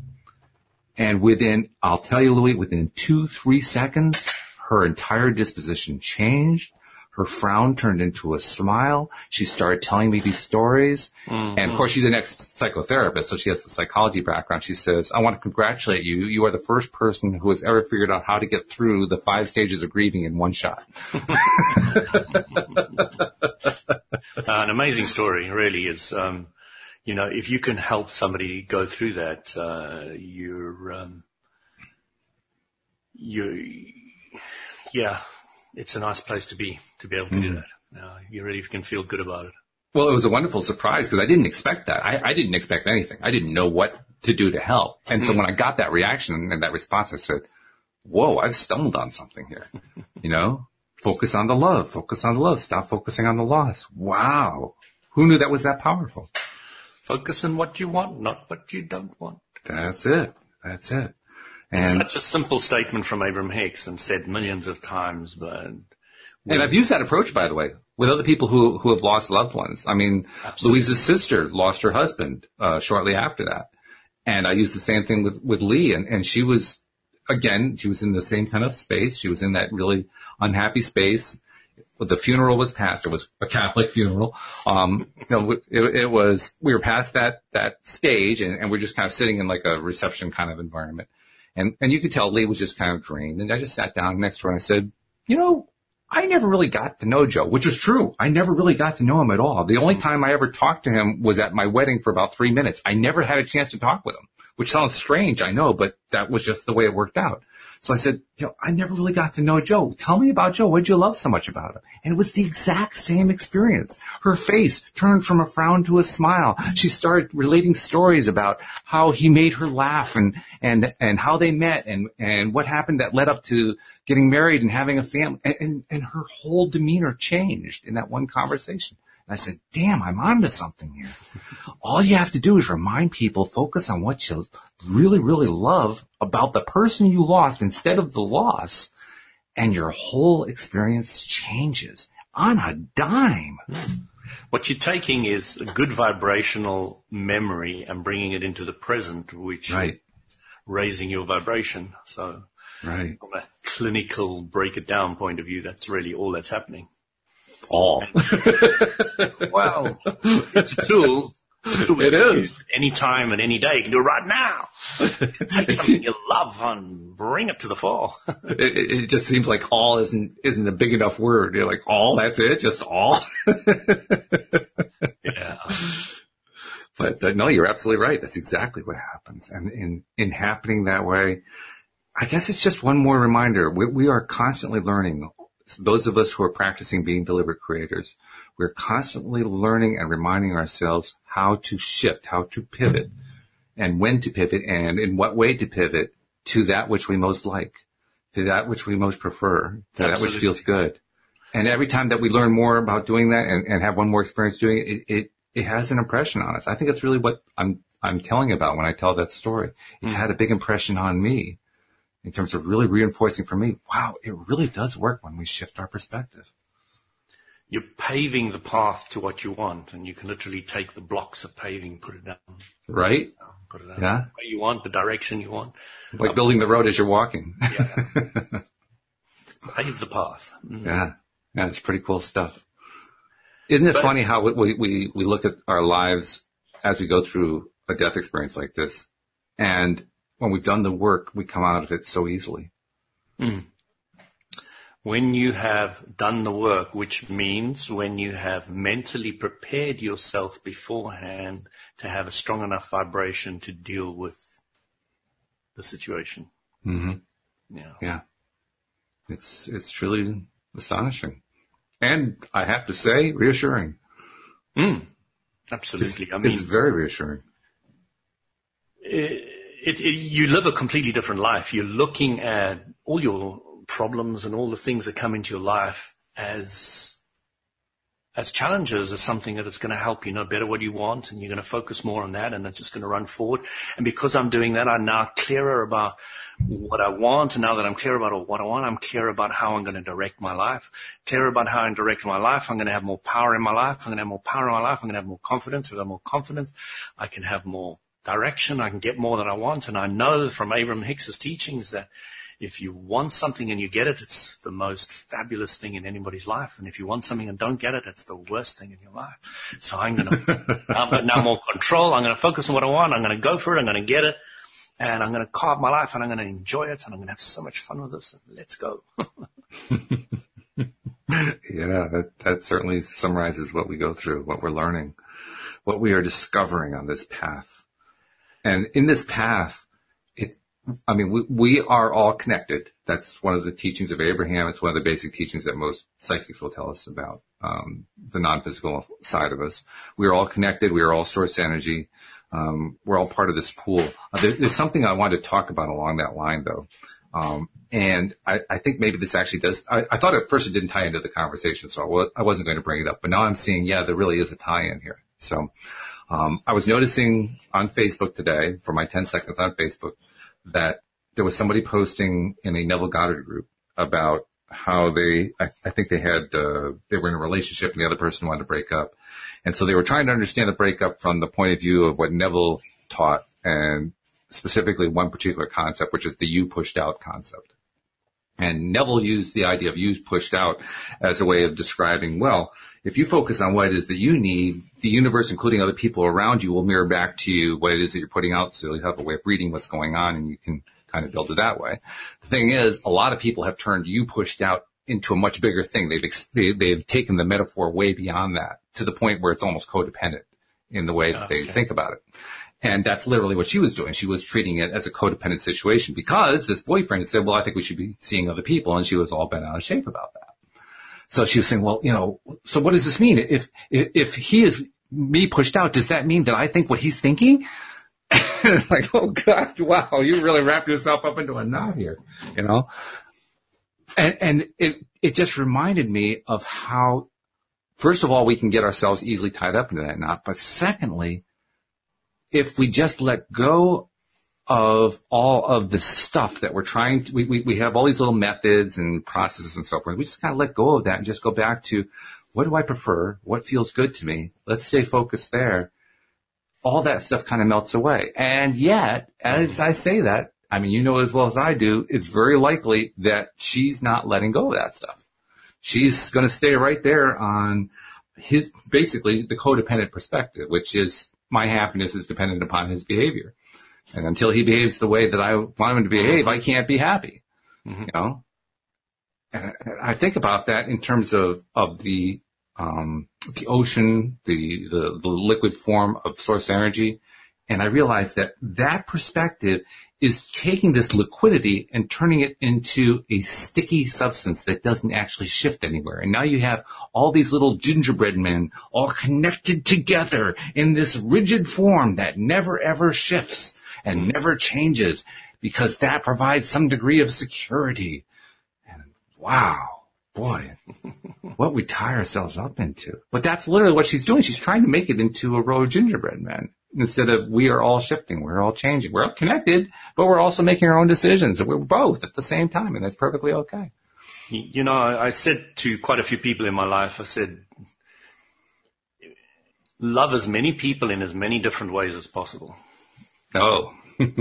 And within, I'll tell you, Louise, within two, three seconds, her entire disposition changed. Her frown turned into a smile. She started telling me these stories. Mm-hmm. And of course, she's an ex-psychotherapist, so she has the psychology background. She says, I want to congratulate you. You are the first person who has ever figured out how to get through the five stages of grieving in one shot. uh, an amazing story, really is. Um, you know, if you can help somebody go through that, uh, you're, um, you, yeah, it's a nice place to be, to be able to mm. do that. Uh, you really can feel good about it. Well, it was a wonderful surprise because I didn't expect that. I, I didn't expect anything. I didn't know what to do to help. And mm. so when I got that reaction and that response, I said, whoa, I've stumbled on something here. You know, focus on the love, focus on the love, stop focusing on the loss. Wow. Who knew that was that powerful? Focus on what you want, not what you don't want. That's it. That's it. And it's such a simple statement from Abraham Hicks and said millions of times, but. And I've used that approach, by the way, with other people who, who have lost loved ones. I mean, absolutely. Louise's sister lost her husband, uh, shortly after that. And I used the same thing with, with Lee. And, and she was, again, she was in the same kind of space. She was in that really unhappy space. The funeral was past. It was a Catholic funeral. Um, you know, it, it was, we were past that, that stage and, and we're just kind of sitting in like a reception kind of environment. And, and you could tell Lee was just kind of drained. And I just sat down next to her and I said, you know, I never really got to know Joe, which was true. I never really got to know him at all. The only time I ever talked to him was at my wedding for about three minutes. I never had a chance to talk with him, which sounds strange, I know, but that was just the way it worked out. So I said, you know, I never really got to know Joe. Tell me about Joe. What did you love so much about him? And it was the exact same experience. Her face turned from a frown to a smile. She started relating stories about how he made her laugh and, and, and how they met and, and what happened that led up to getting married and having a family. And, and, and her whole demeanor changed in that one conversation. And I said, damn, I'm onto something here. All you have to do is remind people, focus on what you really, really love about the person you lost instead of the loss, and your whole experience changes on a dime. What you're taking is a good vibrational memory and bringing it into the present, which right. is raising your vibration. So right. from a clinical break it down point of view, that's really all that's happening. All. Well, it's a tool. It is. Any time and any day. You can do it right now. Take something you love and bring it to the fore. it, it just seems like all isn't isn't a big enough word. You're like, all, that's it? Just all? Yeah. But uh, no, you're absolutely right. That's exactly what happens. And in, in happening that way, I guess it's just one more reminder. We, we are constantly learning. Those of us who are practicing being deliberate creators, we're constantly learning and reminding ourselves how to shift, how to pivot, and when to pivot, and in what way to pivot to that which we most like, to that which we most prefer, to Absolutely. That which feels good. And every time that we learn more about doing that and, and have one more experience doing it, it, it, it has an impression on us. I think that's really what I'm I'm telling about when I tell that story. It's mm. had a big impression on me in terms of really reinforcing for me, wow, it really does work when we shift our perspective. You're paving the path to what you want, and you can literally take the blocks of paving, put it down. Right? Put it down yeah. the way you want, the direction you want. Like um, building the road as you're walking. Yeah. Pave the path. Mm. Yeah. Yeah, it's pretty cool stuff. Isn't it but, funny how we, we, we look at our lives as we go through a death experience like this, and when we've done the work, we come out of it so easily. Mm. When you have done the work, which means when you have mentally prepared yourself beforehand to have a strong enough vibration to deal with the situation. Mm-hmm. Yeah. Yeah. It's, it's truly astonishing. And I have to say, reassuring. Mm. Absolutely. It's, I mean, it's very reassuring. It, it, it, you live a completely different life. You're looking at all your problems and all the things that come into your life as as challenges, as something that is going to help you know better what you want, and you're going to focus more on that, and it's just going to run forward. And because I'm doing that, I'm now clearer about what I want, and now that I'm clear about what I want, I'm clear about how I'm going to direct my life. Clear about how I'm directing my life, I'm going to have more power in my life. I'm going to have more power in my life. I'm going to have more confidence. If I have more confidence, I can have more direction. I can get more than I want. And I know from Abraham Hicks's teachings that if you want something and you get it, it's the most fabulous thing in anybody's life. And if you want something and don't get it, it's the worst thing in your life. So I'm going to, I've got now more control. I'm going to focus on what I want. I'm going to go for it. I'm going to get it. And I'm going to carve my life and I'm going to enjoy it. And I'm going to have so much fun with this. Let's go. Yeah, that, that certainly summarizes what we go through, what we're learning, what we are discovering on this path. And in this path, it, I mean, we, we are all connected. That's one of the teachings of Abraham. It's one of the basic teachings that most psychics will tell us about, um, the non-physical side of us. We are all connected. We are all source energy. Um, we're all part of this pool. Uh, there, there's something I wanted to talk about along that line, though. Um, and I, I think maybe this actually does, I, I thought at first it didn't tie into the conversation, so I, w- I wasn't going to bring it up, but now I'm seeing, yeah, there really is a tie-in here. So, um, I was noticing on Facebook today, for my ten seconds on Facebook, that there was somebody posting in a Neville Goddard group about how they, I, I think they had, uh, they were in a relationship and the other person wanted to break up. And so they were trying to understand the breakup from the point of view of what Neville taught, and specifically one particular concept, which is the you pushed out concept. And Neville used the idea of you pushed out as a way of describing, well, if you focus on what it is that you need, the universe, including other people around you, will mirror back to you what it is that you're putting out. So you have a way of reading what's going on and you can kind of build it that way. The thing is, a lot of people have turned you pushed out into a much bigger thing. They've, ex- they, they've taken the metaphor way beyond that to the point where it's almost codependent in the way that okay. they think about it. And that's literally what she was doing. She was treating it as a codependent situation because this boyfriend had said, well, I think we should be seeing other people. And she was all bent out of shape about that. So she was saying, well, you know, so what does this mean? If, if, if he is me pushed out, does that mean that I think what he's thinking? Like, oh God, wow, you really wrapped yourself up into a knot here, you know? And, and it, it just reminded me of how, first of all, we can get ourselves easily tied up into that knot. But secondly, if we just let go of all of the stuff that we're trying to, we, we, we have all these little methods and processes and so forth. We just kind of let go of that and just go back to what do I prefer? What feels good to me? Let's stay focused there. All that stuff kind of melts away. And yet, as I say that, I mean, you know as well as I do, it's very likely that she's not letting go of that stuff. She's going to stay right there on his, basically the codependent perspective, which is my happiness is dependent upon his behavior. And until he behaves the way that I want him to behave, I can't be happy, mm-hmm. you know? And I think about that in terms of, of the, um, the ocean, the, the, the liquid form of source energy. And I realize that that perspective is taking this liquidity and turning it into a sticky substance that doesn't actually shift anywhere. And now you have all these little gingerbread men all connected together in this rigid form that never ever shifts and never changes because that provides some degree of security. And wow, boy, what we tie ourselves up into. But that's literally what she's doing. She's trying to make it into a row of gingerbread men. Instead of we are all shifting, we're all changing, we're all connected, but we're also making our own decisions. We're both at the same time, and that's perfectly okay. You know, I said to quite a few people in my life, I said, love as many people in as many different ways as possible. Oh.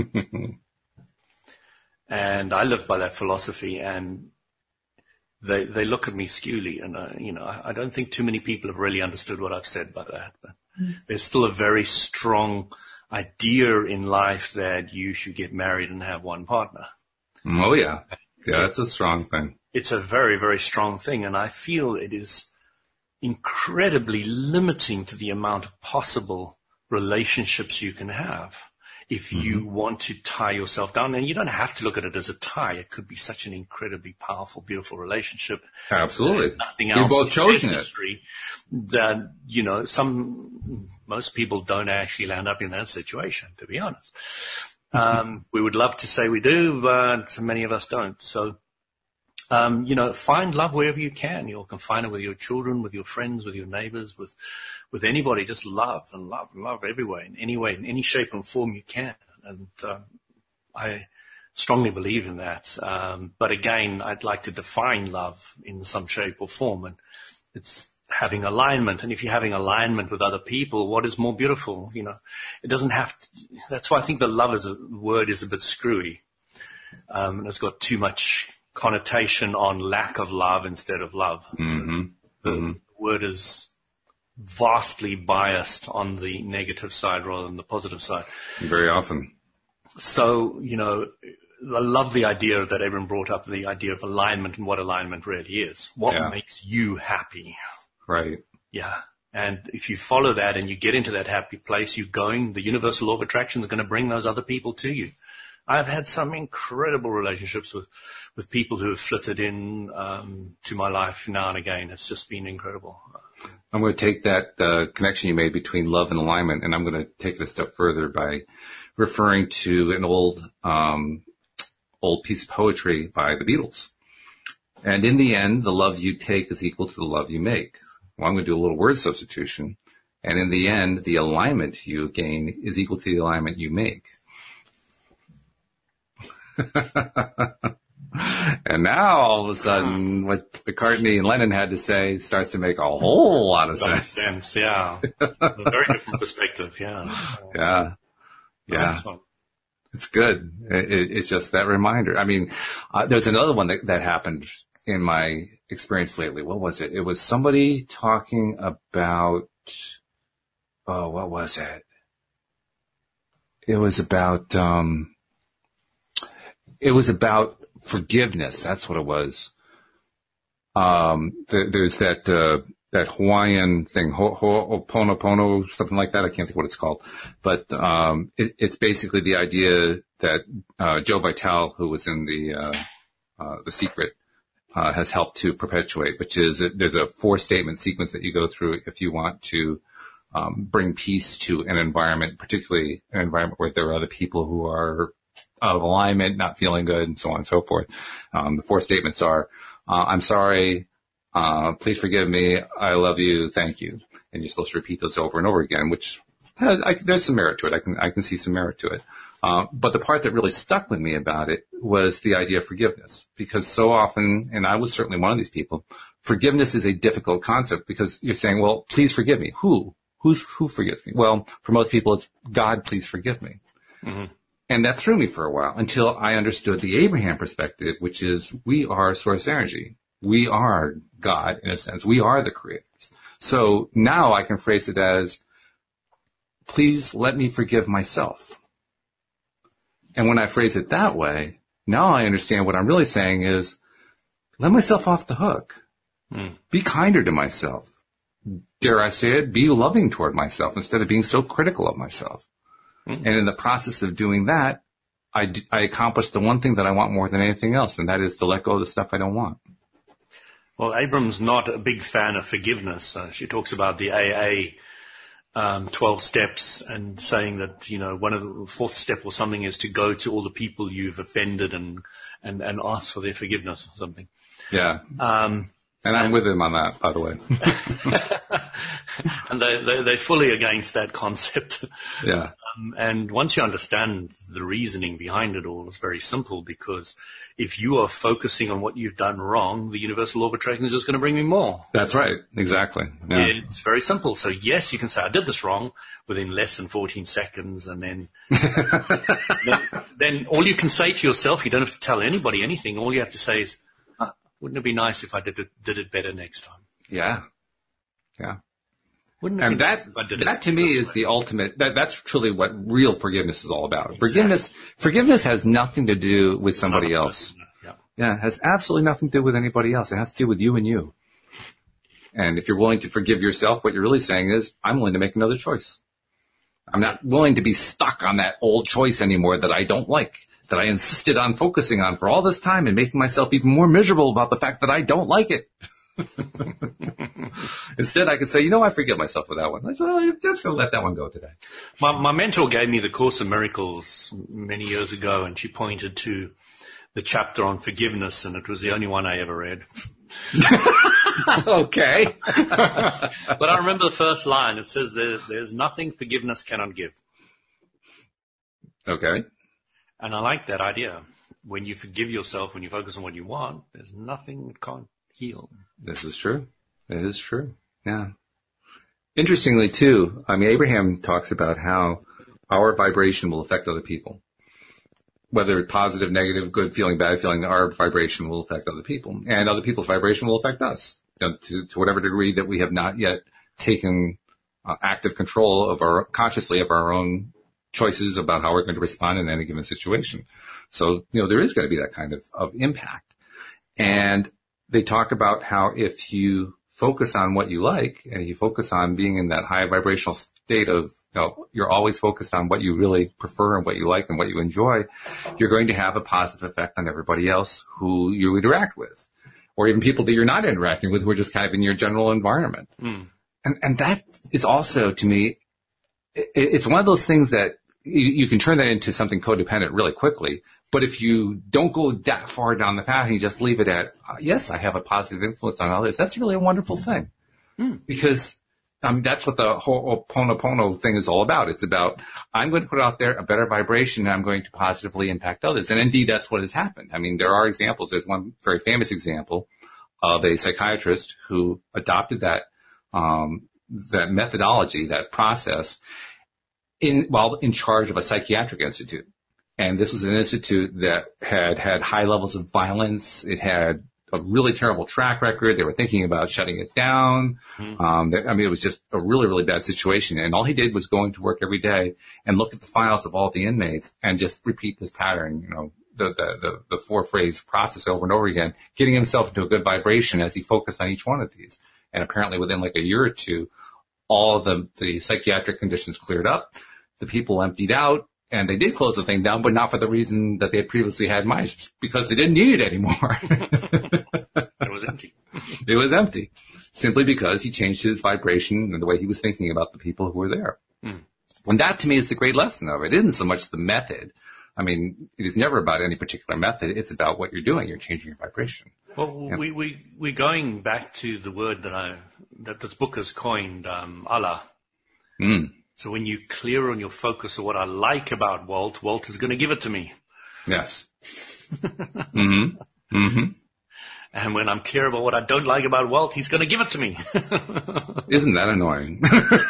And I live by that philosophy, and they they look at me skewly, and uh, you know, I, I don't think too many people have really understood what I've said by that, but there's still a very strong idea in life that you should get married and have one partner. Oh, yeah. Yeah, that's a strong thing. It's a very, very strong thing. And I feel it is incredibly limiting to the amount of possible relationships you can have if you mm-hmm. want to tie yourself down. And you don't have to look at it as a tie. It could be such an incredibly powerful, beautiful relationship. Absolutely. Nothing else. You've both chosen it. That, you know, some, most people don't actually land up in that situation, to be honest. Um, we would love to say we do, but many of us don't. So, um, you know, find love wherever you can. You can find it with your children, with your friends, with your neighbors, with, with anybody. Just love and love and love everywhere, in any way, in any shape and form you can. And, um, I strongly believe in that. Um, but again, I'd like to define love in some shape or form, and it's having alignment. And if you're having alignment with other people, what is more beautiful? You know, it doesn't have to, that's why I think the love as a word is a bit screwy. Um, and it's got too much connotation on lack of love instead of love. Mm-hmm. So the mm-hmm. word is vastly biased on the negative side rather than the positive side. Very often. So, you know, I love the idea that Abram brought up, the idea of alignment and what alignment really is. What Yeah. makes you happy? Right. Yeah. And if you follow that and you get into that happy place, you're going, the universal law of attraction is going to bring those other people to you. I've had some incredible relationships with, with people who have flitted in um, to my life now and again. It's just been incredible. I'm going to take that uh, connection you made between love and alignment, and I'm going to take it a step further by referring to an old um, old piece of poetry by the Beatles. And in the end, the love you take is equal to the love you make. Well, I'm going to do a little word substitution. And in the end, the alignment you gain is equal to the alignment you make. And now, all of a sudden, what McCartney and Lennon had to say starts to make a whole lot of sense. sense. Yeah. A very different perspective, yeah. Yeah. Yeah. Awesome. It's good. It, it, it's just that reminder. I mean, uh, there's another one that, that happened in my experience lately. What was it? It was somebody talking about, oh, what was it? It was about, um, it was about forgiveness. That's what it was. Um, th- there's that, uh, that Hawaiian thing, ho- ho- Ho'oponopono, something like that. I can't think what it's called, but, um, it, it's basically the idea that, uh, Joe Vitale, who was in the, uh, uh, The Secret, uh, has helped to perpetuate, which is that there's a four statement sequence that you go through if you want to, um, bring peace to an environment, particularly an environment where there are other people who are out of alignment, not feeling good, and so on and so forth. Um, the four statements are, uh, I'm sorry, uh, please forgive me, I love you, thank you. And you're supposed to repeat those over and over again, which has, I, there's some merit to it. I can, I can see some merit to it. Uh, but the part that really stuck with me about it was the idea of forgiveness, because so often, and I was certainly one of these people, forgiveness is a difficult concept because you're saying, well, please forgive me. Who? Who's, who forgives me? Well, for most people, it's God, please forgive me. Mm-hmm. And that threw me for a while until I understood the Abraham perspective, which is we are source energy. We are God in a sense. We are the creators. So now I can phrase it as, please let me forgive myself. And when I phrase it that way, now I understand what I'm really saying is, let myself off the hook. Mm. Be kinder to myself. Dare I say it, be loving toward myself instead of being so critical of myself. Mm. And in the process of doing that, I, d- I accomplished the one thing that I want more than anything else, and that is to let go of the stuff I don't want. Well, Abram's not a big fan of forgiveness. Uh, she talks about the A A um, twelve steps and saying that, you know, one of the fourth step or something is to go to all the people you've offended and, and, and ask for their forgiveness or something. Yeah. Um, and I'm and, with him on that, by the way. And they, they, they're fully against that concept. Yeah. Um, and once you understand the reasoning behind it all, it's very simple, because if you are focusing on what you've done wrong, the universal law of attraction is just going to bring you more. That's right. Exactly. Yeah. It's very simple. So yes, you can say, I did this wrong within less than fourteen seconds. And then, then, then all you can say to yourself, you don't have to tell anybody anything. All you have to say is, ah, wouldn't it be nice if I did it, did it better next time? Yeah. Yeah. Wouldn't it and be that, nice that to me is way? the ultimate, that, that's truly what real forgiveness is all about. Exactly. Forgiveness, forgiveness has nothing to do with somebody else. Yeah. Yeah, it has absolutely nothing to do with anybody else. It has to do with you and you. And if you're willing to forgive yourself, what you're really saying is, I'm willing to make another choice. I'm not willing to be stuck on that old choice anymore that I don't like, that I insisted on focusing on for all this time and making myself even more miserable about the fact that I don't like it. Instead, I could say, you know, I forgive myself for that one. Well, I'm just going to let that one go today. My, my mentor gave me the Course in Miracles many years ago, and she pointed to the chapter on forgiveness, and it was the only one I ever read. Okay. But I remember the first line. It says, there, there's nothing forgiveness cannot give. Okay. And I like that idea. When you forgive yourself, when you focus on what you want, there's nothing that can't heal. This is true. It is true. Yeah. Interestingly, too, I mean, Abraham talks about how our vibration will affect other people. whether positive, negative, good feeling, bad feeling, our vibration will affect other people, and other people's vibration will affect us, you know, to, to whatever degree that we have not yet taken uh, active control of our, consciously of our own choices about how we're going to respond in any given situation. So, you know, there is going to be that kind of, of impact. And they talk about how if you focus on what you like and you focus on being in that high vibrational state of, you know, you're always focused on what you really prefer and what you like and what you enjoy, you're going to have a positive effect on everybody else who you interact with, or even people that you're not interacting with who are just kind of in your general environment. Mm. And, and that is also, to me, it, it's one of those things that you, you can turn that into something codependent really quickly. But if you don't go that far down the path and you just leave it at, uh, yes, I have a positive influence on others, that's really a wonderful thing. Mm. Because Um, that's what the whole Ho'oponopono thing is all about. It's about, I'm going to put out there a better vibration and I'm going to positively impact others. And indeed, that's what has happened. I mean, there are examples. There's one very famous example of a psychiatrist who adopted that, um, that methodology, that process in, while in charge of a psychiatric institute. And this was an institute that had had high levels of violence. It had a really terrible track record. They were thinking about shutting it down. Mm-hmm. Um, they, I mean, it was just a really, really bad situation. And all he did was go into work every day and look at the files of all the inmates and just repeat this pattern, you know, the, the, the, the four phrase process over and over again, getting himself into a good vibration as he focused on each one of these. And apparently within like a year or two, all the, the psychiatric conditions cleared up. The people emptied out. And they did close the thing down, but not for the reason that they had previously had in mind, because they didn't need it anymore. It was empty. It was empty. Simply because he changed his vibration and the way he was thinking about the people who were there. Mm. And that, to me, is the great lesson of it. It isn't so much the method. I mean, it is never about any particular method. It's about what you're doing. You're changing your vibration. Well, yeah. we, we, we're going back to the word that I, that this book has coined, um, Allah. Mm. So when you clear on your focus of what I like about Walt, Walt is going to give it to me. Yes. mm-hmm. Mm-hmm. And when I'm clear about what I don't like about Walt, he's going to give it to me. Isn't that annoying?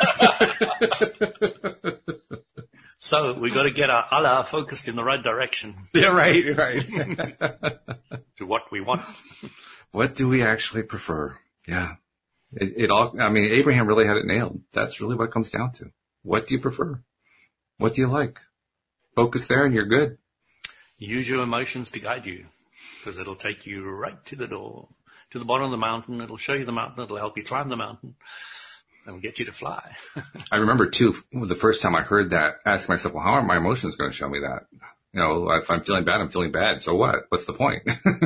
So we got to get our Allah focused in the right direction. Yeah, right, right. To what we want. What do we actually prefer? Yeah. It, it all, I mean, Abraham really had it nailed. That's really what it comes down to. What do you prefer? What do you like? Focus there and you're good. Use your emotions to guide you, because it'll take you right to the door, to the bottom of the mountain. It'll show you the mountain. It'll help you climb the mountain and get you to fly. I remember too, the first time I heard that, I asked myself, well, how are my emotions going to show me that? You know, if I'm feeling bad, I'm feeling bad. So what? What's the point?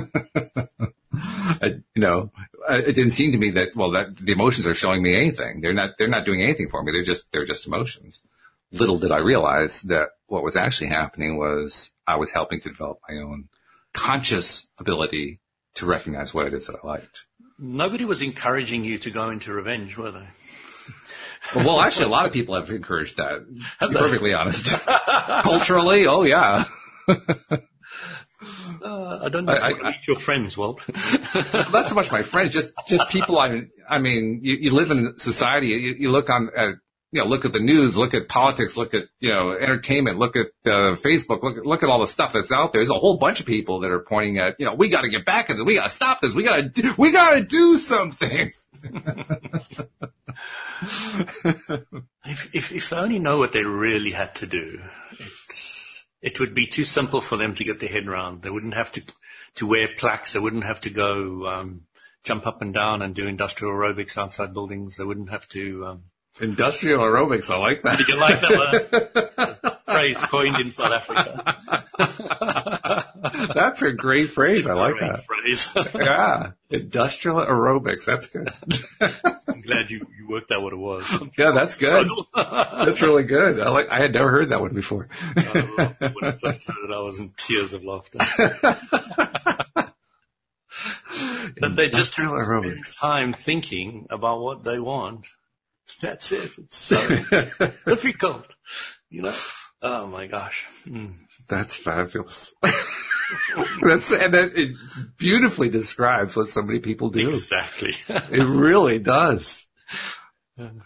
I, you know, it didn't seem to me that, well, that the emotions are showing me anything. They're not, they're not doing anything for me. They're just, they're just emotions. Little did I realize that what was actually happening was I was helping to develop my own conscious ability to recognize what it is that I liked. Nobody was encouraging you to go into revenge, were they? Well, actually, a lot of people have encouraged that, to be perfectly honest. Culturally, oh yeah. Uh, I don't know if I, I, I meet your friends, Walt. Not so much my friends, just just people. I mean, I mean, you, you live in society. You, you look on, at, you know, look at the news, look at politics, look at you know entertainment, look at uh, Facebook, look at look at all the stuff that's out there. There's a whole bunch of people that are pointing at, you know, we got to get back at it. We got to stop this. We got to we got to do something. if, if if they only know what they really had to do, it's. It would be too simple for them to get their head around. They wouldn't have to to wear plaques. They wouldn't have to go um, jump up and down and do industrial aerobics outside buildings. They wouldn't have to... Um, industrial aerobics, I like that. Did you like that one? Phrase coined in South Africa. That's a great phrase. I like great that. Phrase. Yeah, industrial aerobics. That's good. I'm glad you, you worked out what it was. Yeah, that's good. That's really good. I like. I had never heard that one before. Uh, when I first heard it, I was in tears of laughter. But they just have to spend time thinking about what they want. That's it. It's so difficult, you know. Oh my gosh. Mm. That's fabulous. That's and that it beautifully describes what so many people do. Exactly. It really does.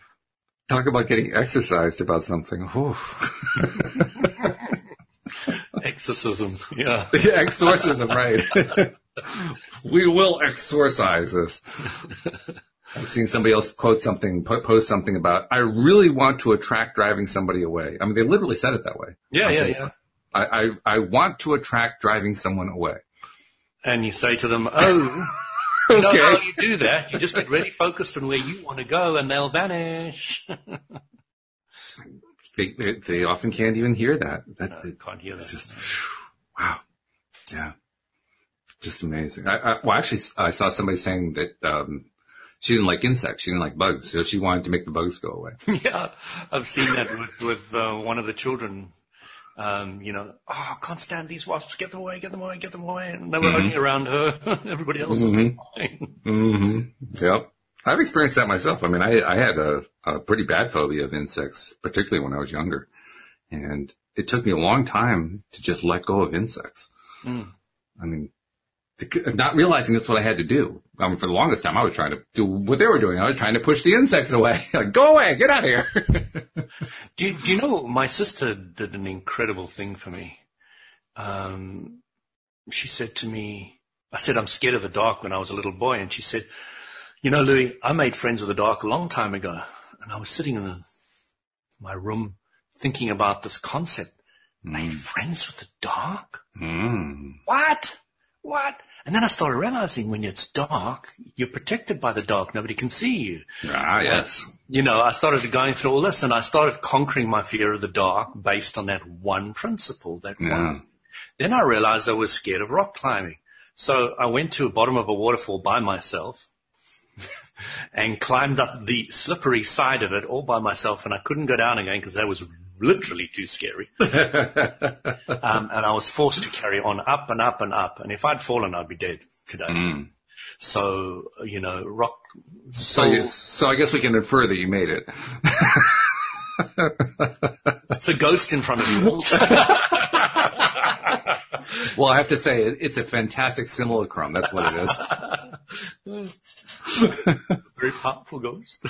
Talk about getting exercised about something. Exorcism, yeah. Exorcism, right. We will exorcise this. I've seen somebody else quote something, post something about, I really want to attract driving somebody away. I mean, they literally said it that way. Yeah, yeah, yeah. I, I, I want to attract driving someone away. And you say to them, oh, okay. You know how you do that? You just get really focused on where you want to go and they'll vanish. they, they, they often can't even hear that. that no, can't hear that. It's just, wow. Yeah. Just amazing. I, I, well, actually, I saw somebody saying that, um, she didn't like insects. She didn't like bugs. So she wanted to make the bugs go away. Yeah. I've seen that with, with, uh, one of the children. Um, you know, oh, I can't stand these wasps. Get them away, get them away, get them away. And they were mm-hmm. only around her. Everybody else mm-hmm. was fine. Mm-hmm. Yep. I've experienced that myself. I mean, I, I had a, a pretty bad phobia of insects, particularly when I was younger. And it took me a long time to just let go of insects. Mm. I mean, not realizing that's what I had to do. I mean, for the longest time, I was trying to do what they were doing. I was trying to push the insects away. Like, go away, get out of here. do, you, do you know, my sister did an incredible thing for me. Um, she said to me, I said, I'm scared of the dark when I was a little boy. And she said, you know, Louis, I made friends with the dark a long time ago. And I was sitting in the, my room thinking about this concept. Mm. Made friends with the dark? Mm. What? What? And then I started realizing when it's dark, you're protected by the dark. Nobody can see you. Ah, yes. Uh, you know, I started going through all this and I started conquering my fear of the dark based on that one principle. That yeah. one. Then I realized I was scared of rock climbing. So I went to the bottom of a waterfall by myself and climbed up the slippery side of it all by myself. And I couldn't go down again because that was literally too scary. um, and I was forced to carry on up and up and up. And if I'd fallen, I'd be dead today. Mm. So, you know, rock. So, you, so I guess we can infer that you made it. It's a ghost in front of you. Well, I have to say, it's a fantastic simulacrum. That's what it is. Very powerful ghost.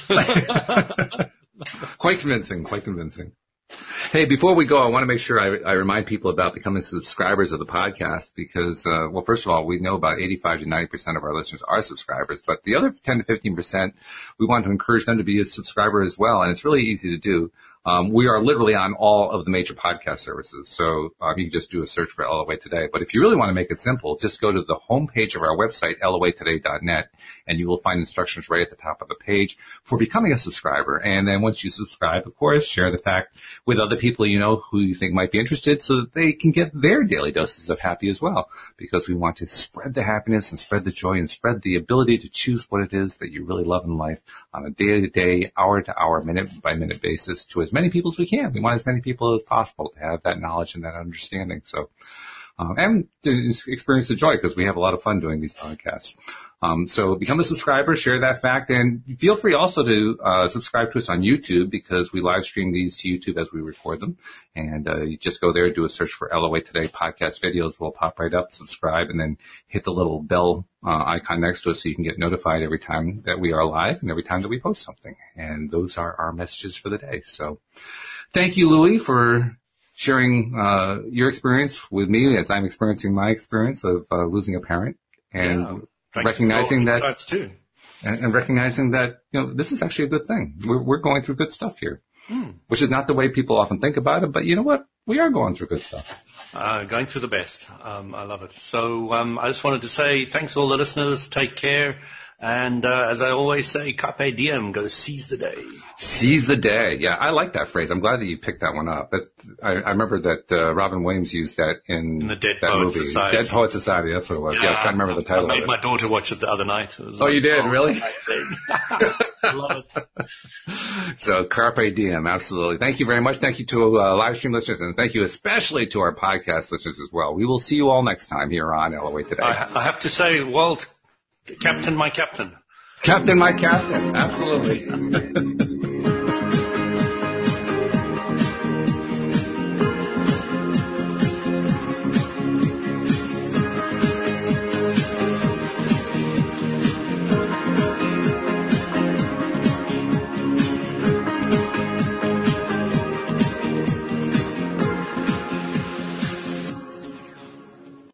Quite convincing, quite convincing. Hey, before we go, I want to make sure I, I remind people about becoming subscribers of the podcast because, uh, well, first of all, we know about eighty-five to ninety percent of our listeners are subscribers, but the other ten to fifteen percent, we want to encourage them to be a subscriber as well, and it's really easy to do. Um, we are literally on all of the major podcast services, so um, you can just do a search for L O A Today. But if you really want to make it simple, just go to the homepage of our website, L O A today dot net, and you will find instructions right at the top of the page for becoming a subscriber. And then once you subscribe, of course, share the fact with other people you know who you think might be interested so that they can get their daily doses of happy as well, because we want to spread the happiness and spread the joy and spread the ability to choose what it is that you really love in life on a day-to-day, hour-to-hour, minute-by-minute basis to as many people as we can. We want as many people as possible to have that knowledge and that understanding. So, um, and to experience the joy because we have a lot of fun doing these podcasts. Um, so become a subscriber, share that fact, and feel free also to uh, subscribe to us on YouTube because we live stream these to YouTube as we record them. And uh, you just go there and do a search for L O A Today podcast videos. We'll pop right up, subscribe, and then hit the little bell uh, icon next to us so you can get notified every time that we are live and every time that we post something. And those are our messages for the day. So thank you, Louis, for sharing uh, your experience with me as I'm experiencing my experience of uh, losing a parent. And yeah. Thanks recognizing that, too. And, and recognizing that, you know, this is actually a good thing. We're, we're going through good stuff here, mm. which is not the way people often think about it. But you know what? We are going through good stuff. Uh, going through the best. Um, I love it. So, um, I just wanted to say thanks to all the listeners. Take care. And, uh, as I always say, carpe diem, go seize the day. Seize the day. Yeah, I like that phrase. I'm glad that you picked that one up. But I, I remember that, uh, Robin Williams used that in, in the Dead that Poets movie. Society. Dead Poets Society, that's what it was. Yeah, yeah I was trying to remember the title I made of it. my daughter watch it the other night. It was oh, like, you did? Oh, really? I love it. So, carpe diem, absolutely. Thank you very much. Thank you to uh, live stream listeners, and thank you especially to our podcast listeners as well. We will see you all next time here on L O A Today. I, I have to say, Walt, Captain, my captain. Captain, my captain. Absolutely.